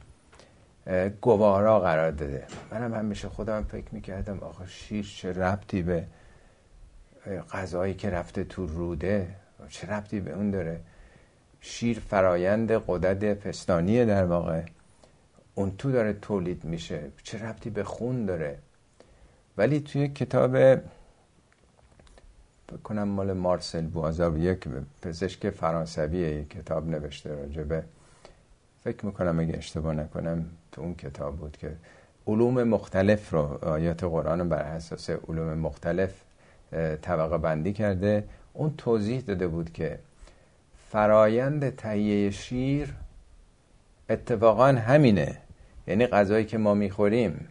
گوارا قرار داده. منم همیشه خودم فکر میکردم آخه شیر چه ربطی به غذایی که رفته تو روده، چه ربطی به اون داره؟ شیر فرایند غدد پستانیه در واقع، اون تو داره تولید میشه، چه ربطی به خون داره؟ ولی توی کتاب بکنم مال مارسل بوازار، یک پزشک فرانسویه، یک کتاب نوشته راجبه، فکر میکنم اگه اشتباه نکنم تو اون کتاب بود که علوم مختلف رو، آیات قرآن بر اساس علوم مختلف طبقه بندی کرده. اون توضیح داده بود که فرایند تهیه شیر اتفاقا همینه، یعنی غذایی که ما میخوریم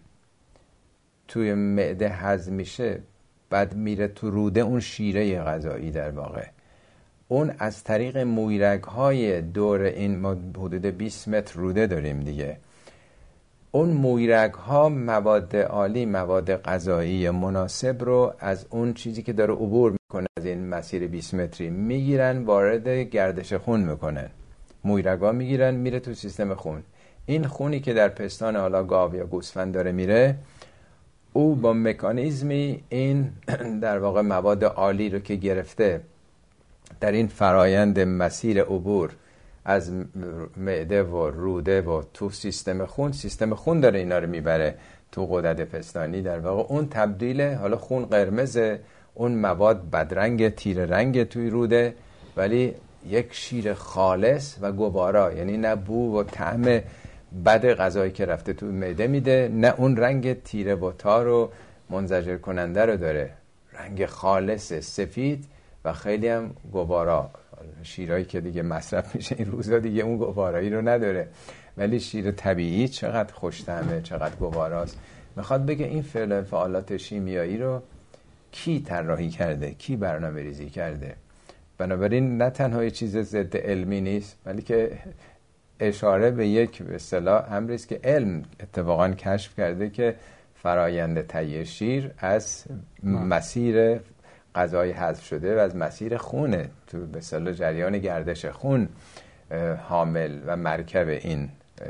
توی معده هضم میشه، بعد میره تو روده، اون شیره غذایی در واقع، اون از طریق مویرگ‌های دور این، ما حدود 20 متر روده داریم دیگه، اون مویرگ‌ها مواد عالی، مواد غذایی مناسب رو از اون چیزی که داره عبور میکنه از این مسیر 20 متری میگیرن، وارد گردش خون میکنن، مویرگ‌ها میگیرن، میره تو سیستم خون. این خونی که در پستان حالا گاو یا گوسفند داره میره، او با مکانیزمی این در واقع مواد عالی رو که گرفته در این فرایند مسیر عبور از معده و روده و تو سیستم خون داره اینا رو میبره تو غدد پستانی در واقع. اون تبدیل، حالا خون قرمزه، اون مواد بدرنگ تیره رنگ توی روده، ولی یک شیر خالص و گوارا، یعنی نه بو و طعم بد غذایی که رفته تو معده میده، نه اون رنگ تیره و تار و منزجر کننده رو داره، رنگ خالص سفید و خیلی هم گوارا. شیرایی که دیگه مصرف میشه این روزا دیگه اون گوارایی رو نداره، ولی شیر طبیعی چقدر خوش طعمه، چقدر گواراست. میخواد بگه این فعالات شیمیایی رو کی طراحی کرده، کی برنامه ریزی کرده؟ بنابراین نه تنها یه چیز ضد علمی نیست، ولی که اشاره به یک به اصطلاح امری است که علم اتفاقا کشف کرده که فرایند تهیه شیر از مسیر غذای حذف شده و از مسیر خونه، تو به اصطلاح جریان گردش خون حامل و مرکب این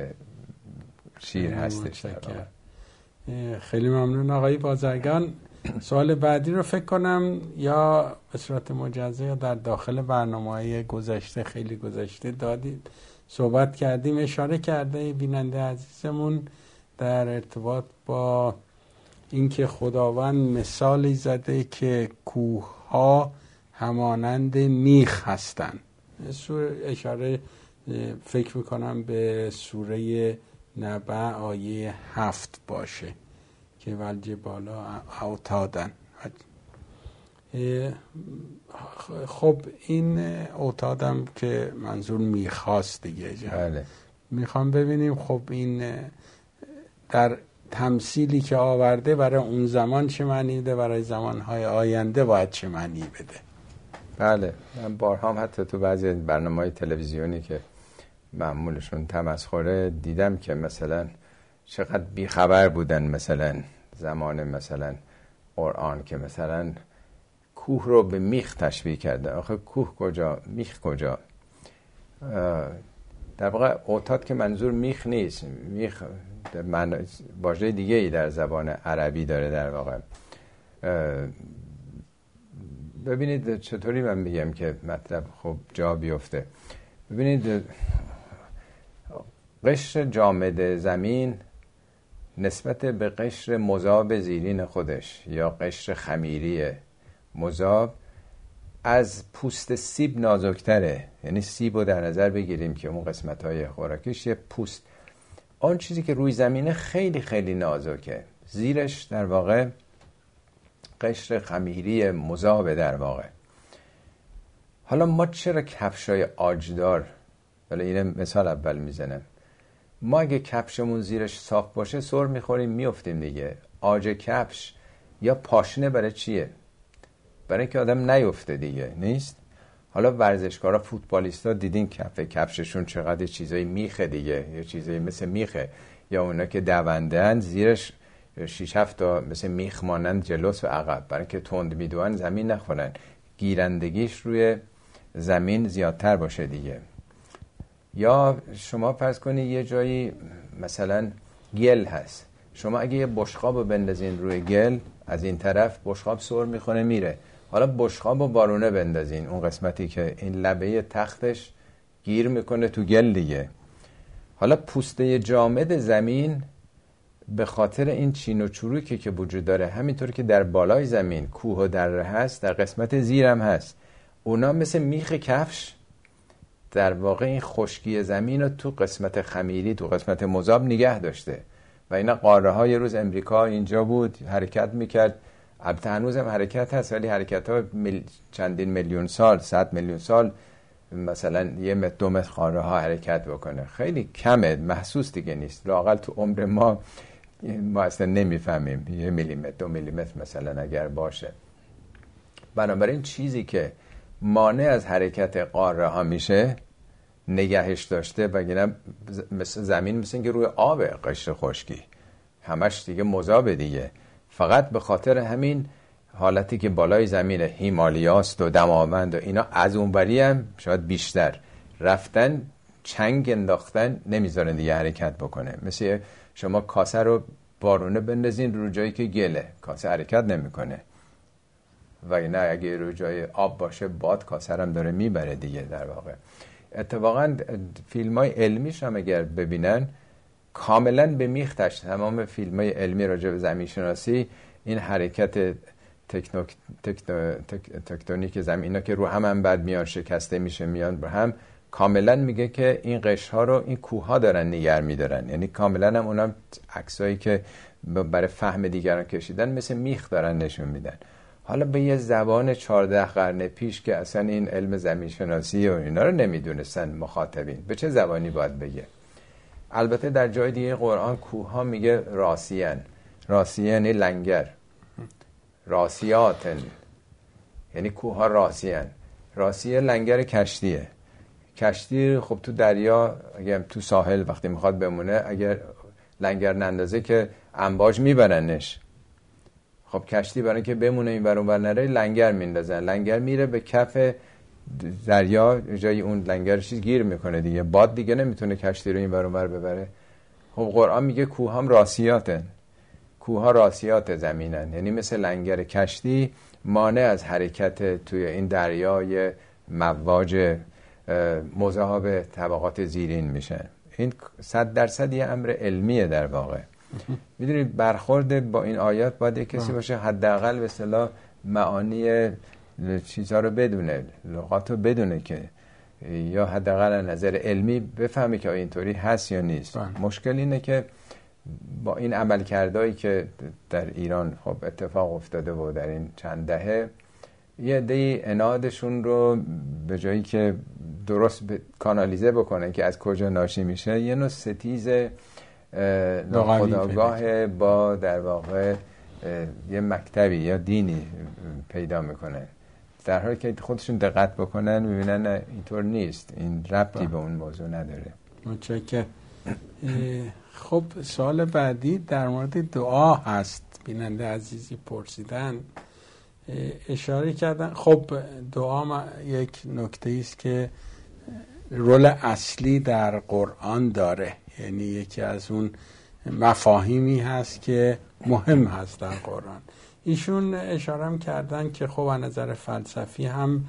شیر هستش. خیلی ممنون آقای بازرگان. سوال بعدی رو فکر کنم یا به صورت مجزا یا در داخل برنامه‌های گذشته، خیلی گذشته دادید، صحبت کردیم، اشاره کرده بیننده عزیزمون در ارتباط با اینکه خداوند مثالی زده که کوه‌ها همانند میخ هستند. اشاره فکر میکنم به سوره نبع آیه 7 باشه که والجبال اوتادن. خب این اوتادم که منظور میخواست دیگه. بله. میخوام ببینیم خب این در تمثیلی که آورده برای اون زمان چه معنی بده، برای زمانهای آینده باید چه معنی بده. بله، من بارها حتی تو بعضی برنامه‌های تلویزیونی که معمولشون تمسخره دیدم که مثلا چقدر بیخبر بودن، مثلا زمان مثلا قرآن که مثلا کوه رو به میخ تشبیه کرده. آخه کوه کجا، میخ کجا؟ در واقع اوتاد که منظور میخ نیست، میخ واژه دیگه ای در زبان عربی داره در واقع. ببینید چطوری من میگم که مطلب خب جا بیفته. ببینید قشر جامد زمین نسبت به قشر مذاب زیرین خودش یا قشر خمیری مذاب از پوست سیب نازکتره. یعنی سیب رو در نظر بگیریم که اون قسمت‌های خوراکیش یه پوست، آن چیزی که روی زمینه خیلی خیلی نازکه، زیرش در واقع قشر خمیری مذاب در واقع. حالا ما چرا کفشای آجدار، ولی این مثال اول میزنم، ما اگه کفشمون زیرش صاف باشه سر میخوریم میافتیم دیگه. آج کفش یا پاشنه برای چیه؟ برای اینکه آدم نیفته دیگه، نیست؟ حالا ورزشکارا، فوتبالیستا دیدین کفششون چقدر چیزایی میخه دیگه، یا چیزایی مثل میخه، یا اونا که دوندهن زیرش 6-7 تا مثل میخ مانند جلوس و عقب، برای اینکه تند میدوئن زمین نخورن، گیرندگیش روی زمین زیادتر باشه دیگه. یا شما فرض کنید یه جایی مثلا گل هست، شما اگه یه بشقاب رو بندازین روی گل، از این طرف بشقاب سر میخونه میره، حالا بشقاب رو بارونه بندازین، اون قسمتی که این لبه تختش گیر میکنه تو گل دیگه. حالا پوسته جامد زمین به خاطر این چین و چروکی که وجود داره، همینطور که در بالای زمین کوه و دره هست، در قسمت زیرم هست، اونا مثل میخ کفش در واقع این خشکی زمین رو تو قسمت خمیری، تو قسمت مذاب نگه داشته. و اینا قاره های روز امریکا اینجا بود، حرکت میکرد، البته هنوز هم حرکت هست، ولی حرکت ها چندین میلیون سال، 100 میلیون سال مثلا 1 متر 2 متر قاره ها حرکت بکنه، خیلی کمه، محسوس دیگه نیست. لااقل تو عمر ما اصلا نمیفهمیم 1 میلیمتر 2 میلیمتر مثلا اگر باشه. بنابراین چیزی که مانع از حرکت قاره ها میشه نگهش داشته، وگرنه مثل زمین مثل اینکه روی آب، قشر خشکی همش دیگه مذاب دیگه. فقط به خاطر همین حالتی که بالای زمین هیمالیاست و دماوند و اینا، از اونوری هم شاید بیشتر رفتن چنگ انداختن، نمیذارن دیگه حرکت بکنه. مثل شما کاسه رو بارونه بندازین رو جایی که گله، کاسه حرکت نمیکنه، و نه اگه رو جای آب باشه باد کاسه هم داره میبره دیگه. در واقع اتفاقا فیلم های علمیش هم اگر ببینن کاملا به میختش، تمام فیلم های علمی راجع به زمین شناسی این حرکت تکتونیک زمین، اینا که رو هم بعد میان شکسته میشه میان بر هم، کاملا میگه که این قشرها رو این کوه ها دارن نگر میدارن. یعنی کاملا هم اونا عکسایی که برای فهم دیگران کشیدن مثل میخ دارن نشون میدن. حالا به یه زبان 14 قرن پیش که اصلا این علم زمین شناسی و اینا رو نمیدونستن مخاطبین، به چه زبانی باید بگه؟ البته در جای دیگه قرآن کوه ها میگه راسیان، راسیان لنگر، راسیاتن، یعنی کوه ها راسیان. راسیه لنگر کشتیه. کشتی خب تو دریا اگر تو ساحل وقتی میخواد بمونه، اگر لنگر نندازه که امواج میبرنش. خب کشتی برای که بمونه این ور اون ور نره لنگر میندازن، لنگر میره به کف دریا، جای اون لنگر چیز گیر میکنه دیگه، باد دیگه نمیتونه کشتی رو این ور اون ور ببره. خب قرآن میگه کوه هم راسیاتن، کوه ها راسیات زمینن، یعنی مثل لنگر کشتی مانع از حرکت توی این دریای مواج مذاب طبقات زیرین میشن. این 100% یه امر علمیه در واقع. میدونید برخورد با این آیات باید یک کسی باشه حداقل به اصطلاح معانی چیزها رو بدونه، لغات رو بدونه، که یا حداقل از نظر علمی بفهمه که اینطوری هست یا نیست. مشکل اینه که با این عملکردهایی که در ایران خب اتفاق افتاده و در این چند دهه، یه عده‌ای عنادشون رو به جایی که درست کانالیزه بکنن که از کجا ناشی میشه، یه نوع ستیز ناخودآگاه با در واقع یه مکتبی یا دینی پیدا میکنه، در حالی که خودشون دقت بکنن میبینن نه اینطور نیست، این ربطی به اون موضوع نداره. متشکرم. خب سوال بعدی در مورد دعا هست. بیننده عزیزی پرسیدن، اشاره کردن. خب دعا یک نکته است که رول اصلی در قرآن داره، یعنی یکی از اون مفاهیمی هست که مهم هست در قرآن. ایشون اشاره کردن که خب از نظر فلسفی هم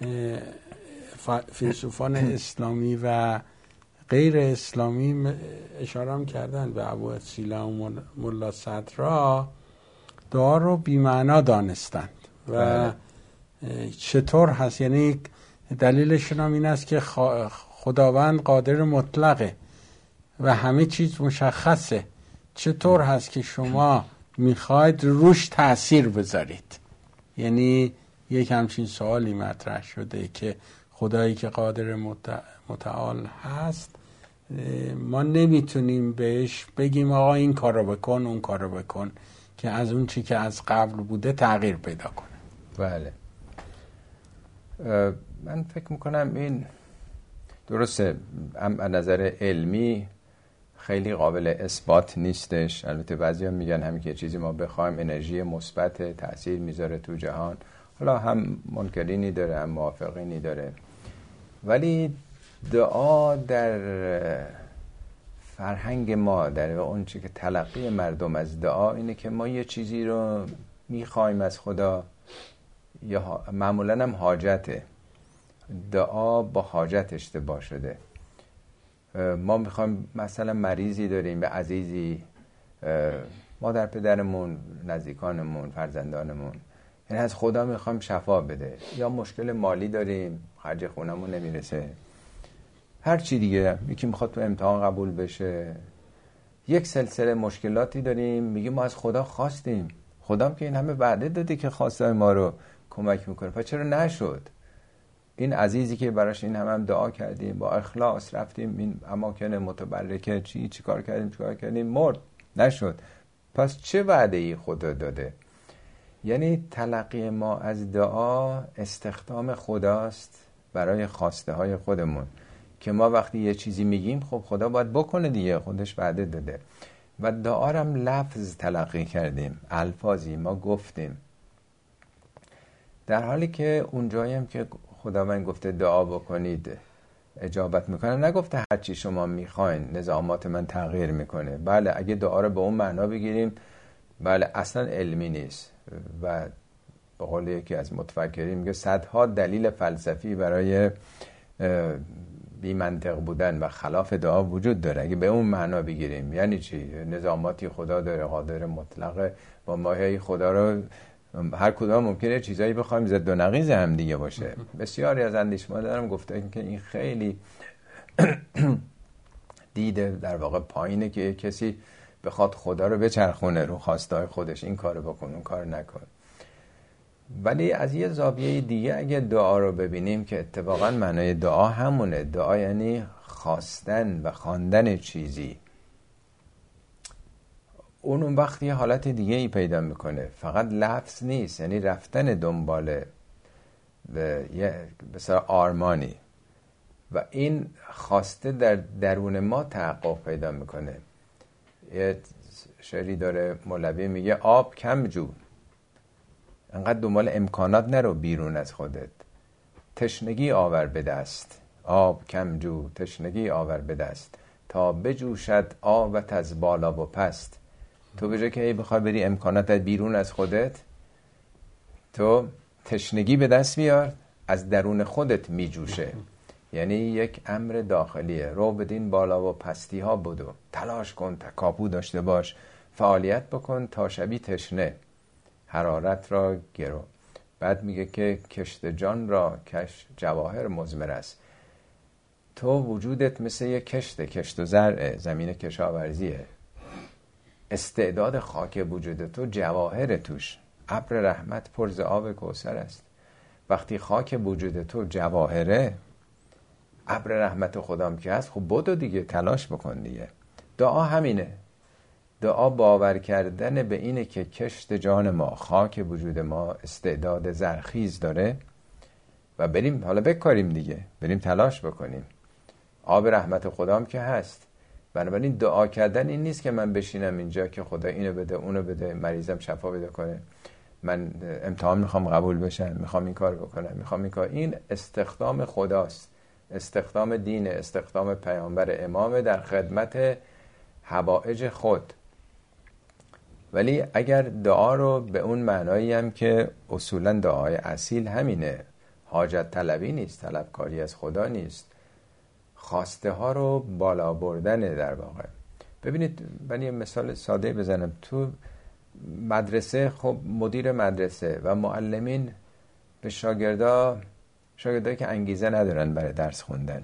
فیلسوفان اسلامی و غیر اسلامی اشاره کردن به ابو سیلا و ملا صدرا دعا رو بی‌معنا دانستند و چطور هست، یعنی دلیلشون هم این است که خداوند قادر مطلقه و همه چیز مشخصه. چطور هست که شما میخواید روش تأثیر بذارید. یعنی یک همچین سوالی مطرح شده که خدایی که قادر متعال هست، ما نمیتونیم بهش بگیم آقا این کارو بکن اون کارو بکن که از اون چی که از قبل بوده تغییر پیدا کنه. بله، من فکر میکنم این درسته، از نظر علمی خیلی قابل اثبات نیستش. البته بعضیا میگن همین که چیزی ما بخوایم انرژی مثبت تأثیر میذاره تو جهان، حالا هم منکرینی داره هم موافقینی داره، ولی دعا در فرهنگ ما، در اون چی که تلقی مردم از دعا اینه که ما یه چیزی رو میخوایم از خدا، یا معمولا هم حاجته. دعا با حاجت اشتباه شده. ما میخوایم مثلا مریضی داریم، به عزیزی، مادر پدرمون، نزدیکانمون، فرزندانمون، یعنی از خدا میخوایم شفا بده، یا مشکل مالی داریم، خرج خونمون نمیرسه، هر چی دیگه، یکی میخواد تو امتحان قبول بشه، یک سلسله مشکلاتی داریم، میگیم ما از خدا خواستیم، خدام که این همه وعده داده که خواستای ما رو کمک میکنه، پس چرا نشد؟ این عزیزی که براش این هم دعا کردیم، با اخلاص رفتیم این اماکن متبرکه، چی کار کردیم، مرد، نشد، پس چه وعده ای خدا داده؟ یعنی تلقی ما از دعا استخدام خداست برای خواسته های خودمون، که ما وقتی یه چیزی میگیم خب خدا باید بکنه دیگه، خودش وعده داده. و دعا رو هم لفظ تلقی کردیم، الفاظی ما گفتیم، در حالی که اونجایی هم که خداوند گفته دعا بکنید اجابت میکنه، نگفته هرچی شما میخواین نظامات من تغییر میکنه. بله، اگه دعا رو به اون معنا بگیریم، بله اصلا علمی نیست و به قول یکی از متفکرین میگه صدها دلیل فلسفی برای بی منطق بودن و خلاف دعا وجود داره. اگه به اون معنا بگیریم یعنی چی؟ نظاماتی خدا داره، قادر مطلقه، با ماهی خدا رو هر کدام ممکنه چیزایی بخوایم ضد و نقیض هم دیگه باشه. بسیاری از اندیشمندان گفته که این خیلی دیده در واقع پایینه که کسی بخواد خدا رو بچرخونه رو خواستای خودش، این کارو بکن اون کارو نکن. ولی از یه زاویه دیگه اگه دعا رو ببینیم که اتفاقا معنای دعا همونه، دعا یعنی خواستن و خواندن چیزی، اون وقت یه حالت دیگه ای پیدا میکنه، فقط لفظ نیست، یعنی رفتن دنبال به یه بسیار آرمانی و این خواسته در درون ما تحقق پیدا میکنه. یه شعری داره مولوی میگه آب کم جو، انقدر دنبال امکانات نرو بیرون از خودت، تشنگی آور به دست، آب کم جو تشنگی آور به دست، تا بجوشد آبت از بالا و پست. تو به جای که بخوای بری امکانات بیرون از خودت، تو تشنگی به دست بیار، از درون خودت میجوشه. یعنی یک امر داخلیه، رو بدین بالا و پستی ها بدو، تلاش کن، تکاپو داشته باش، فعالیت بکن تا شبی تشنه، حرارت را گرو. بعد میگه که کشت جان را کش جواهر مزمر است. تو وجودت مثل یک کشت و زرع، زمین کشاورزیه، استعداد خاک وجود تو جواهر توش، ابر رحمت پر ز آب کوثر است. وقتی خاک وجود تو جواهره، ابر رحمت خدام که هست، خب بدو دیگه، تلاش بکن دیگه. دعا همینه، دعا باور کردن به اینه که کشت جان ما، خاک وجود ما استعداد زرخیز داره و بریم حالا بکاریم دیگه، بریم تلاش بکنیم. آب رحمت خدام که هست. بنابراین دعا کردن این نیست که من بشینم اینجا که خدا اینو بده اونو بده، مریضم شفا بده کنه، من امتحان میخوام قبول بشم، میخوام این کار بکنم، میخوام این کار. این استخدام خداست، استخدام دین، استخدام پیامبر امام در خدمت حوائج خود. ولی اگر دعا رو به اون معنایی هم که اصولا دعای اصیل همینه، حاجت طلبی نیست، طلبکاری از خدا نیست، خواسته ها رو بالا بردنه در واقع. ببینید من یه مثال ساده بزنم. تو مدرسه خب مدیر مدرسه و معلمین به شاگردایی که انگیزه ندارن برای درس خوندن،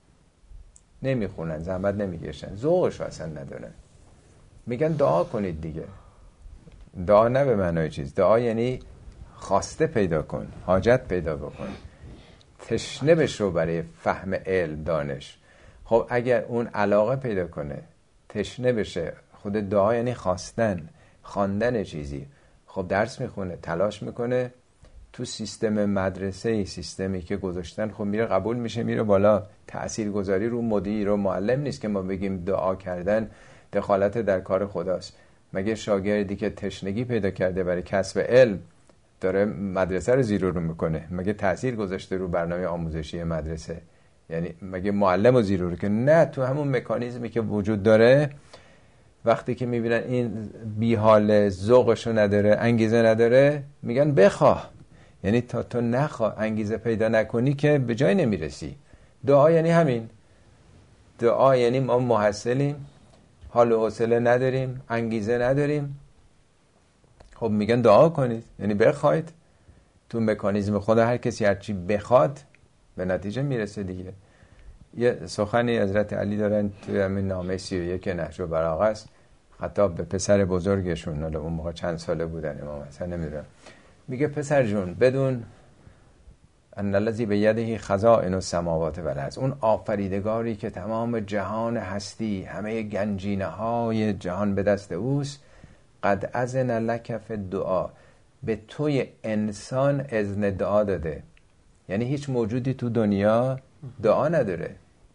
نمیخونن، زحمت نمیکشن، ذوقش اصلا ندارن، میگن دعا کنید دیگه. دعا نه به معنای چیز، دعا یعنی خواسته پیدا کن، حاجت پیدا بکن، تشنه بشو برای فهم علم دانش. خب اگر اون علاقه پیدا کنه، تشنه بشه، خود دعا یعنی خواستن، خواندن چیزی. خب درس میخونه، تلاش میکنه، تو سیستم مدرسه، سیستمی که گذاشتن، خب میره قبول میشه، میره بالا. تاثیرگذاری رو مدیر و معلم نیست که ما بگیم دعا کردن دخالت در کار خداست. مگه شاگردی که تشنگی پیدا کرده برای کسب علم داره مدرسه رو زیرو رو میکنه، مگه تاثیر گذاشته رو برنامه آموزشی مدرسه؟ یعنی مگه معلم رو زیرو رو که نه، تو همون مکانیزمی که وجود داره، وقتی که میبینن این بیحال، ذوقشو نداره، انگیزه نداره، میگن بخواه. یعنی تا تو نخواه، انگیزه پیدا نکنی که به جای نمیرسی. دعا یعنی همین. دعا یعنی ما محصلیم، حال و حوصله نداریم، انگیزه نداریم، خب میگن دعا کنید، یعنی بخواید. تو مکانیزم خدا هر کسی هرچی بخواد به نتیجه میرسه دیگه. یه سخنی حضرت علی دارن توی همین نامه 31 نهج البلاغه است، خطاب به پسر بزرگشون، حالا اون موقع چند ساله بودن امام حسن نمیدونم، میگه پسر جون بدون ان الذی بیده خزائن السماوات والارض، اون آفریدگاری که تمام جهان هستی، همه گنجینه های جهان به دست اوست، قد اذن لک فی الدعاء، به توی انسان اذن دعا داده. یعنی هیچ موجودی تو دنیا دعا نداره،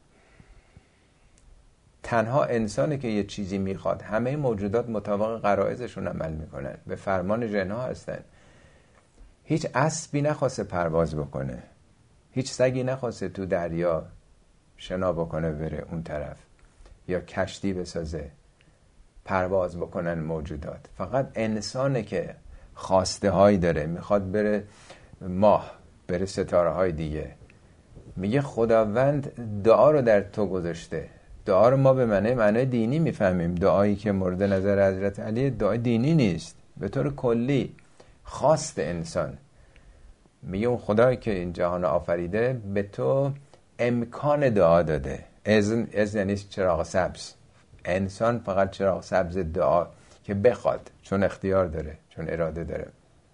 تنها انسانه که یه چیزی میخواد. همه موجودات مطابق غرایزشون عمل میکنن، به فرمان جنها هستن. هیچ اسبی نخواسته پرواز بکنه، هیچ سگی نخواسته تو دریا شنا بکنه بره اون طرف، یا کشتی بسازه پرواز بکنن موجودات. فقط انسانه که خواسته هایی داره، میخواد بره ماه، بره ستاره های دیگه. میگه خداوند دعا رو در تو گذاشته. دعا رو ما به معنای دینی میفهمیم. دعایی که مورد نظر حضرت علی دعای دینی نیست، به طور کلی خواست انسان. میگه اون خدایی که این جهان آفریده به تو امکان دعا داده. اذن یعنی چراغ سبز. انسان فقط چراغ سبز دعا که بخواد، چون اختیار داره، چون اراده داره.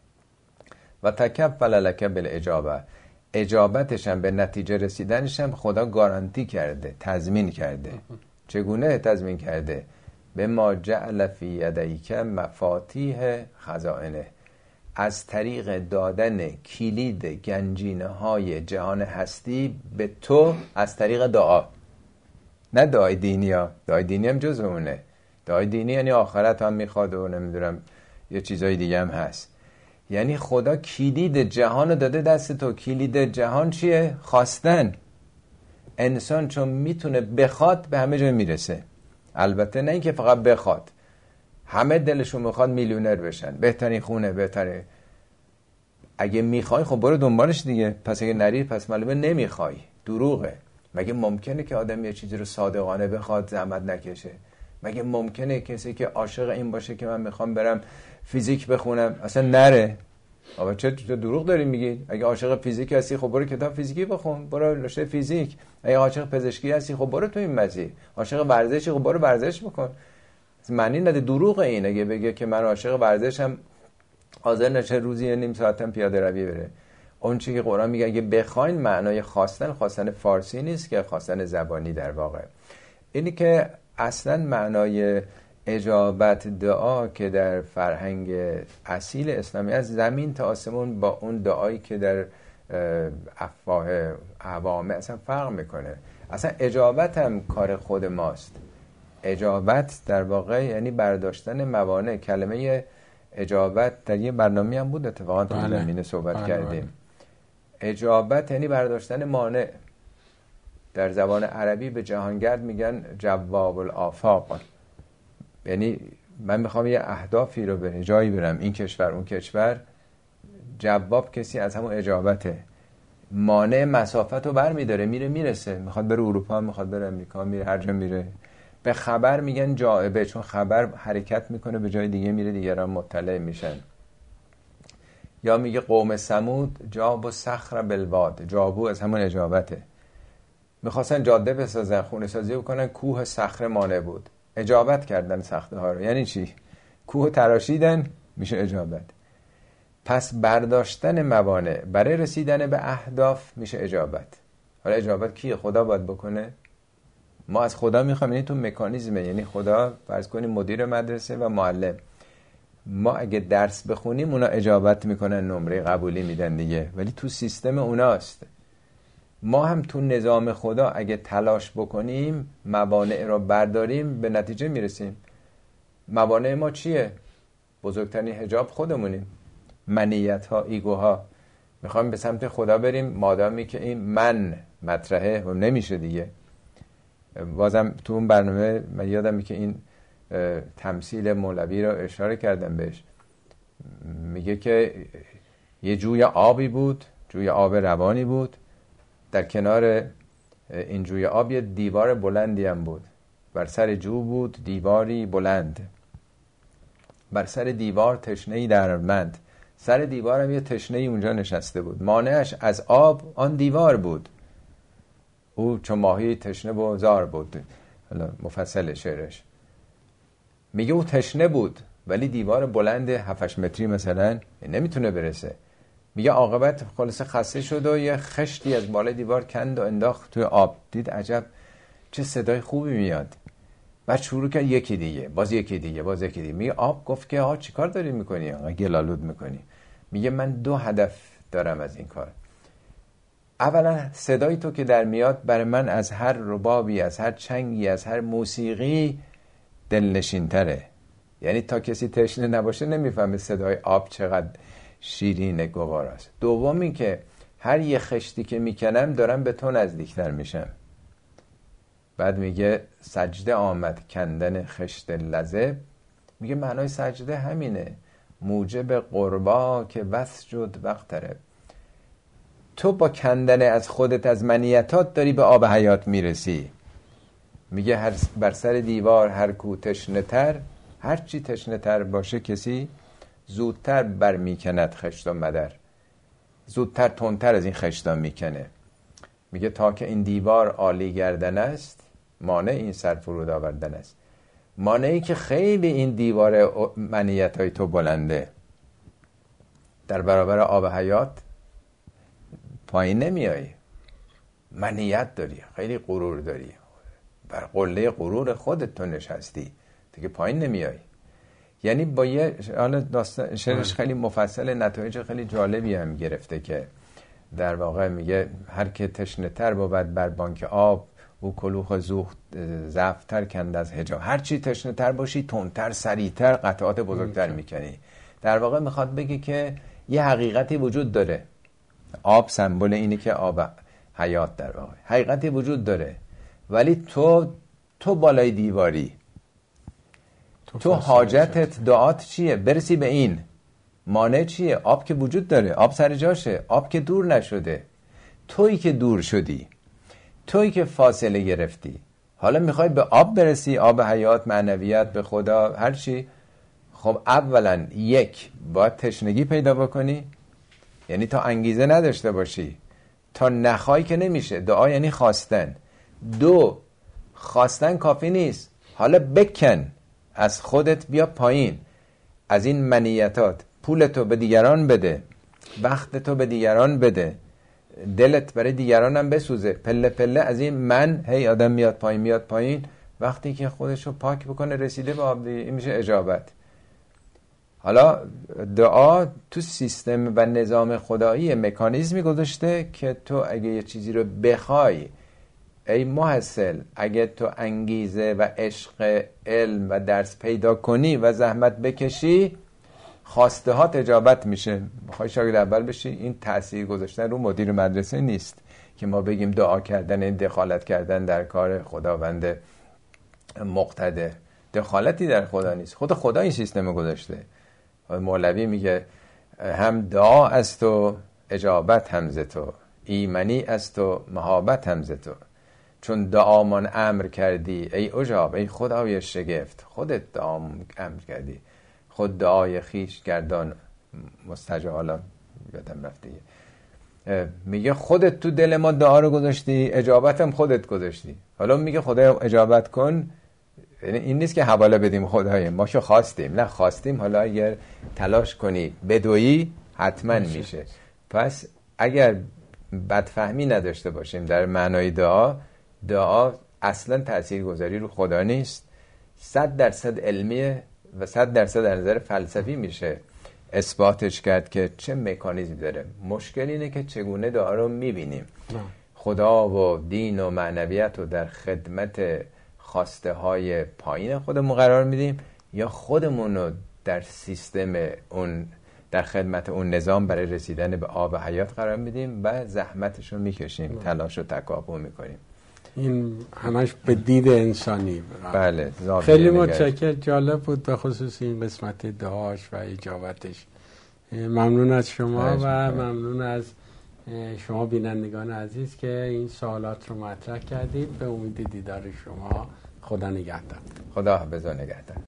و تکفل لک بالاجابه، اجابتش هم به نتیجه رسیدنش هم خدا گارانتی کرده، تضمین کرده. چگونه تضمین کرده؟ به ما جعل فی یدیک مفاتیح خزائنه، از طریق دادن کلید گنجینه های جهان هستی به تو از طریق دعا. نه دعای دینی ها، دعای دینی هم جز اونه. دعای دینی یعنی آخرت هم میخواد و نمیدونم یه چیزای دیگه هم هست. یعنی خدا کلید جهان رو داده دست تو. کلید جهان چیه؟ خواستن. انسان چون میتونه بخواد به همه جای میرسه. البته نه اینکه فقط بخواد، همه دلشون میخواد میلیونر بشن، بهترین خونه، بهترین. اگه میخوای خب برو دنبالش دیگه. پس اگه نری پس معلومه نمیخوای، دروغه. مگه ممکنه که آدم یه چیزی رو صادقانه بخواد زحمت نکشه؟ مگه ممکنه کسی که عاشق این باشه که من میخوام برم فیزیک بخونم اصلا نره؟ آقا چه دروغ داری میگی؟ اگه عاشق فیزیک هستی خب برو کتاب فیزیکی بخون، برو رشته فیزیک. اگه عاشق پزشکی هستی خب برو تو این مسیر. عاشق ورزشی خب برو ورزش بکن. معنی نده، دروغ این اگه بگه که من عاشق ورزشم، حاضر نشه روزی نیم ساعتم پیاده روی بره. اون چیزی که قرآن میگه اگه بخواین، معنای خواستن فارسی نیست که خواستن زبانی در واقع. اینی که اصلا معنای اجابت دعا که در فرهنگ اصیل اسلامی از زمین تا آسمون با اون دعایی که در افواه عوام اصلا فرق میکنه. اصلا اجابت هم کار خود ماست. اجابت در واقع یعنی برداشتن موانع. کلمه اجابت در یه برنامه هم بود اتفاقا تو زمینه صحبت کردیم. اجابت یعنی برداشتن مانع. در زبان عربی به جهانگرد میگن جواب الآفاق. یعنی من میخوام یه اهدافی رو به جایی برم، این کشور اون کشور، جواب کسی از همون اجابته. مانع مسافت رو بر میداره، میره میرسه، میخواد بره اروپا، میخواد بره امریکا، میره هر جا میره. به خبر میگن جائبه، چون خبر حرکت میکنه به جای دیگه میره، دیگران مطلع میشن. یا میگه قوم ثمود جابوا الصخر بالواد، جابو از همون اجابته. میخواستن جاده بسازن، خونه سازی بکنن، کوه صخره مانع بود، اجابت کردن سخته ها رو. یعنی چی؟ کوه تراشیدن، میشه اجابت. پس برداشتن موانع برای رسیدن به اهداف میشه اجابت. حالا اجابت کیه؟ خدا باید بکنه؟ ما از خدا میخوایم، یعنی تو مکانیزمه، یعنی خدا فرض کنیم مدیر مدرسه و معلم، ما اگه درس بخونیم اونا اجابت میکنن، نمره قبولی میدن دیگه، ولی تو سیستم اوناست. ما هم تو نظام خدا اگه تلاش بکنیم، موانع رو برداریم، به نتیجه میرسیم. موانع ما چیه؟ بزرگترین حجاب خودمونیم، منیت ها، ایگو ها. میخوایم به سمت خدا بریم، مادامی که این من مطرحه و نمیشه دیگه. بازم تو اون برنامه من یادم که این تمثیل مولوی رو اشاره کردم بهش. میگه که یه جوی آبی بود، جوی آب روانی بود، در کنار این جوی آب یه دیوار بلندی هم بود، بر سر جو بود دیواری بلند، بر سر دیوار تشنه‌ای دردمند، سر دیوار هم یه تشنه‌ای اونجا نشسته بود، مانعش از آب آن دیوار بود، او چون ماهی تشنه و زار بود. حالا مفصل شعرش میگه او تشنه بود ولی دیوار بلند 7-8 متری مثلا نمیتونه برسه. میگه عاقبت خلاصه خسته شد و یه خشتی از بالای دیوار کند و انداخت توی آب. دید عجب چه صدای خوبی میاد، بعد شروع کرد یکی دیگه، باز یکی دیگه، باز یکی دیگه. میگه آب گفت که ها چیکار داری میکنی؟ گلالود میکنی. میگه من 2 هدف دارم از این کار. اولا صدای تو که در میاد برای من از هر ربابی، از هر چنگی، از هر موسیقی دلنشین تره. یعنی تا کسی تشنه نباشه نمیفهمه صدای آب چقدر شیرین گوار است. دومی که هر یه خشتی که میکنم دارم به تو نزدیکتر میشم. بعد میگه سجده آمد کندن خشت لذب. میگه معنای سجده همینه، موجب قربا که وسجد وقتره. تو با کندن از خودت، از منیتات داری به آب حیات میرسی. میگه هر بر سر دیوار هر کو تشنه تر، هر چی تشنه تر باشه کسی زودتر بر میکند خشت و مدر، زودتر تندتر از این خشتا میکنه. میگه تا که این دیوار عالی گردن است، مانع این سر فرود آوردن است. مانعی که خیلی این دیوار منیت های تو بلنده، در برابر آب حیات پایین نمیایی، منیت داری، خیلی غرور داری، بر قله غرور خودت تو نشستی دیگه، پایین نمیایی. یعنی با یه حالا داستان شعرش خیلی مفصل، نتایج خیلی جالبی هم گرفته که در واقع میگه هر که تشنه تر بود بر بانک آب، او کلوخ زوخت ضعفتر کند از حجاب. هر چی تشنه تر باشی تندتر، سریعتر قطعات بزرگتر میکنی. در واقع میخواد بگه که یه حقیقتی وجود داره. آب سمبل اینه که آب حیات، در واقع حقیقتی وجود داره، ولی تو بالای دیواری، تو حاجتت دعات چیه؟ برسی به این. مانع چیه؟ آب که وجود داره، آب سر جاشه، آب که دور نشده، تویی که دور شدی، تویی که فاصله گرفتی. حالا میخوای به آب برسی، آب حیات، معنویت، به خدا، هر چی. خب اولا یک باید تشنگی پیدا بکنی، یعنی تا انگیزه نداشته باشی، تا نخوای که نمیشه. دعا یعنی خواستن. 2 خواستن کافی نیست، حالا بکن از خودت، بیا پایین از این منیتات، پولتو به دیگران بده، وقتتو به دیگران بده، دلت برای دیگران هم بسوزه. پله پله از این من هی آدم میاد پایین میاد پایین. وقتی که خودشو پاک بکنه رسیده به آب، این میشه اجابت. حالا دعا تو سیستم و نظام خدایی مکانیزمی گذاشته که تو اگه یه چیزی رو بخوای، ای محصل، اگه تو انگیزه و عشق علم و درس پیدا کنی و زحمت بکشی، خواسته ها اجابت میشه. میخوای شاگرد اول بشی، این تأثیر گذاشتن رو مدیر مدرسه نیست که ما بگیم دعا کردن این دخالت کردن در کار خداوند مقتدر. دخالتی در خدا نیست، خود خدا این سیستم گذاشته. مولوی میگه هم دعا از تو اجابت هم ز تو، ایمنی از تو مهابت هم ز تو. چون دعامان امر کردی ای عجاب، ای خدای شگفت، خودت دعا امر کردی، خود دعای خیش گردان مستجاب. حالا یادم رفت دیگه. میگه خودت تو دل ما دعا رو گذاشتی، اجابت هم خودت گذاشتی. حالا میگه خدای اجابت کن، یعنی این نیست که حواله بدیم خدای ما شو خواستیم، نه خواستیم، حالا اگر تلاش کنی بدویی حتما میشه. پس اگر بدفهمی نداشته باشیم در معنای دعا اصلا تاثیرگذاری رو خدا نیست، 100% علمیه و 100% در نظر فلسفی میشه اثباتش کرد که چه مکانیزمی داره. مشکل اینه که چگونه دعا رو میبینیم. خدا و دین و معنویت رو در خدمت خواسته های پایین خودمون قرار میدیم یا خودمون رو در سیستم اون، در خدمت اون نظام برای رسیدن به آب حیات قرار میدیم و زحمتش رو میکشیم، تلاش و تکاپو میکنیم. این همش به دید انسانی. بله. خیلی متشکرم، جالب بود به خصوص این قسمت دعاش و اجابتش. ممنون از شما و ممنون از شما بینندگان عزیز که این سوالات رو مطرح کردید. به امید دیدار شما. خدا نگهدار. خدا حافظ و نگهدار.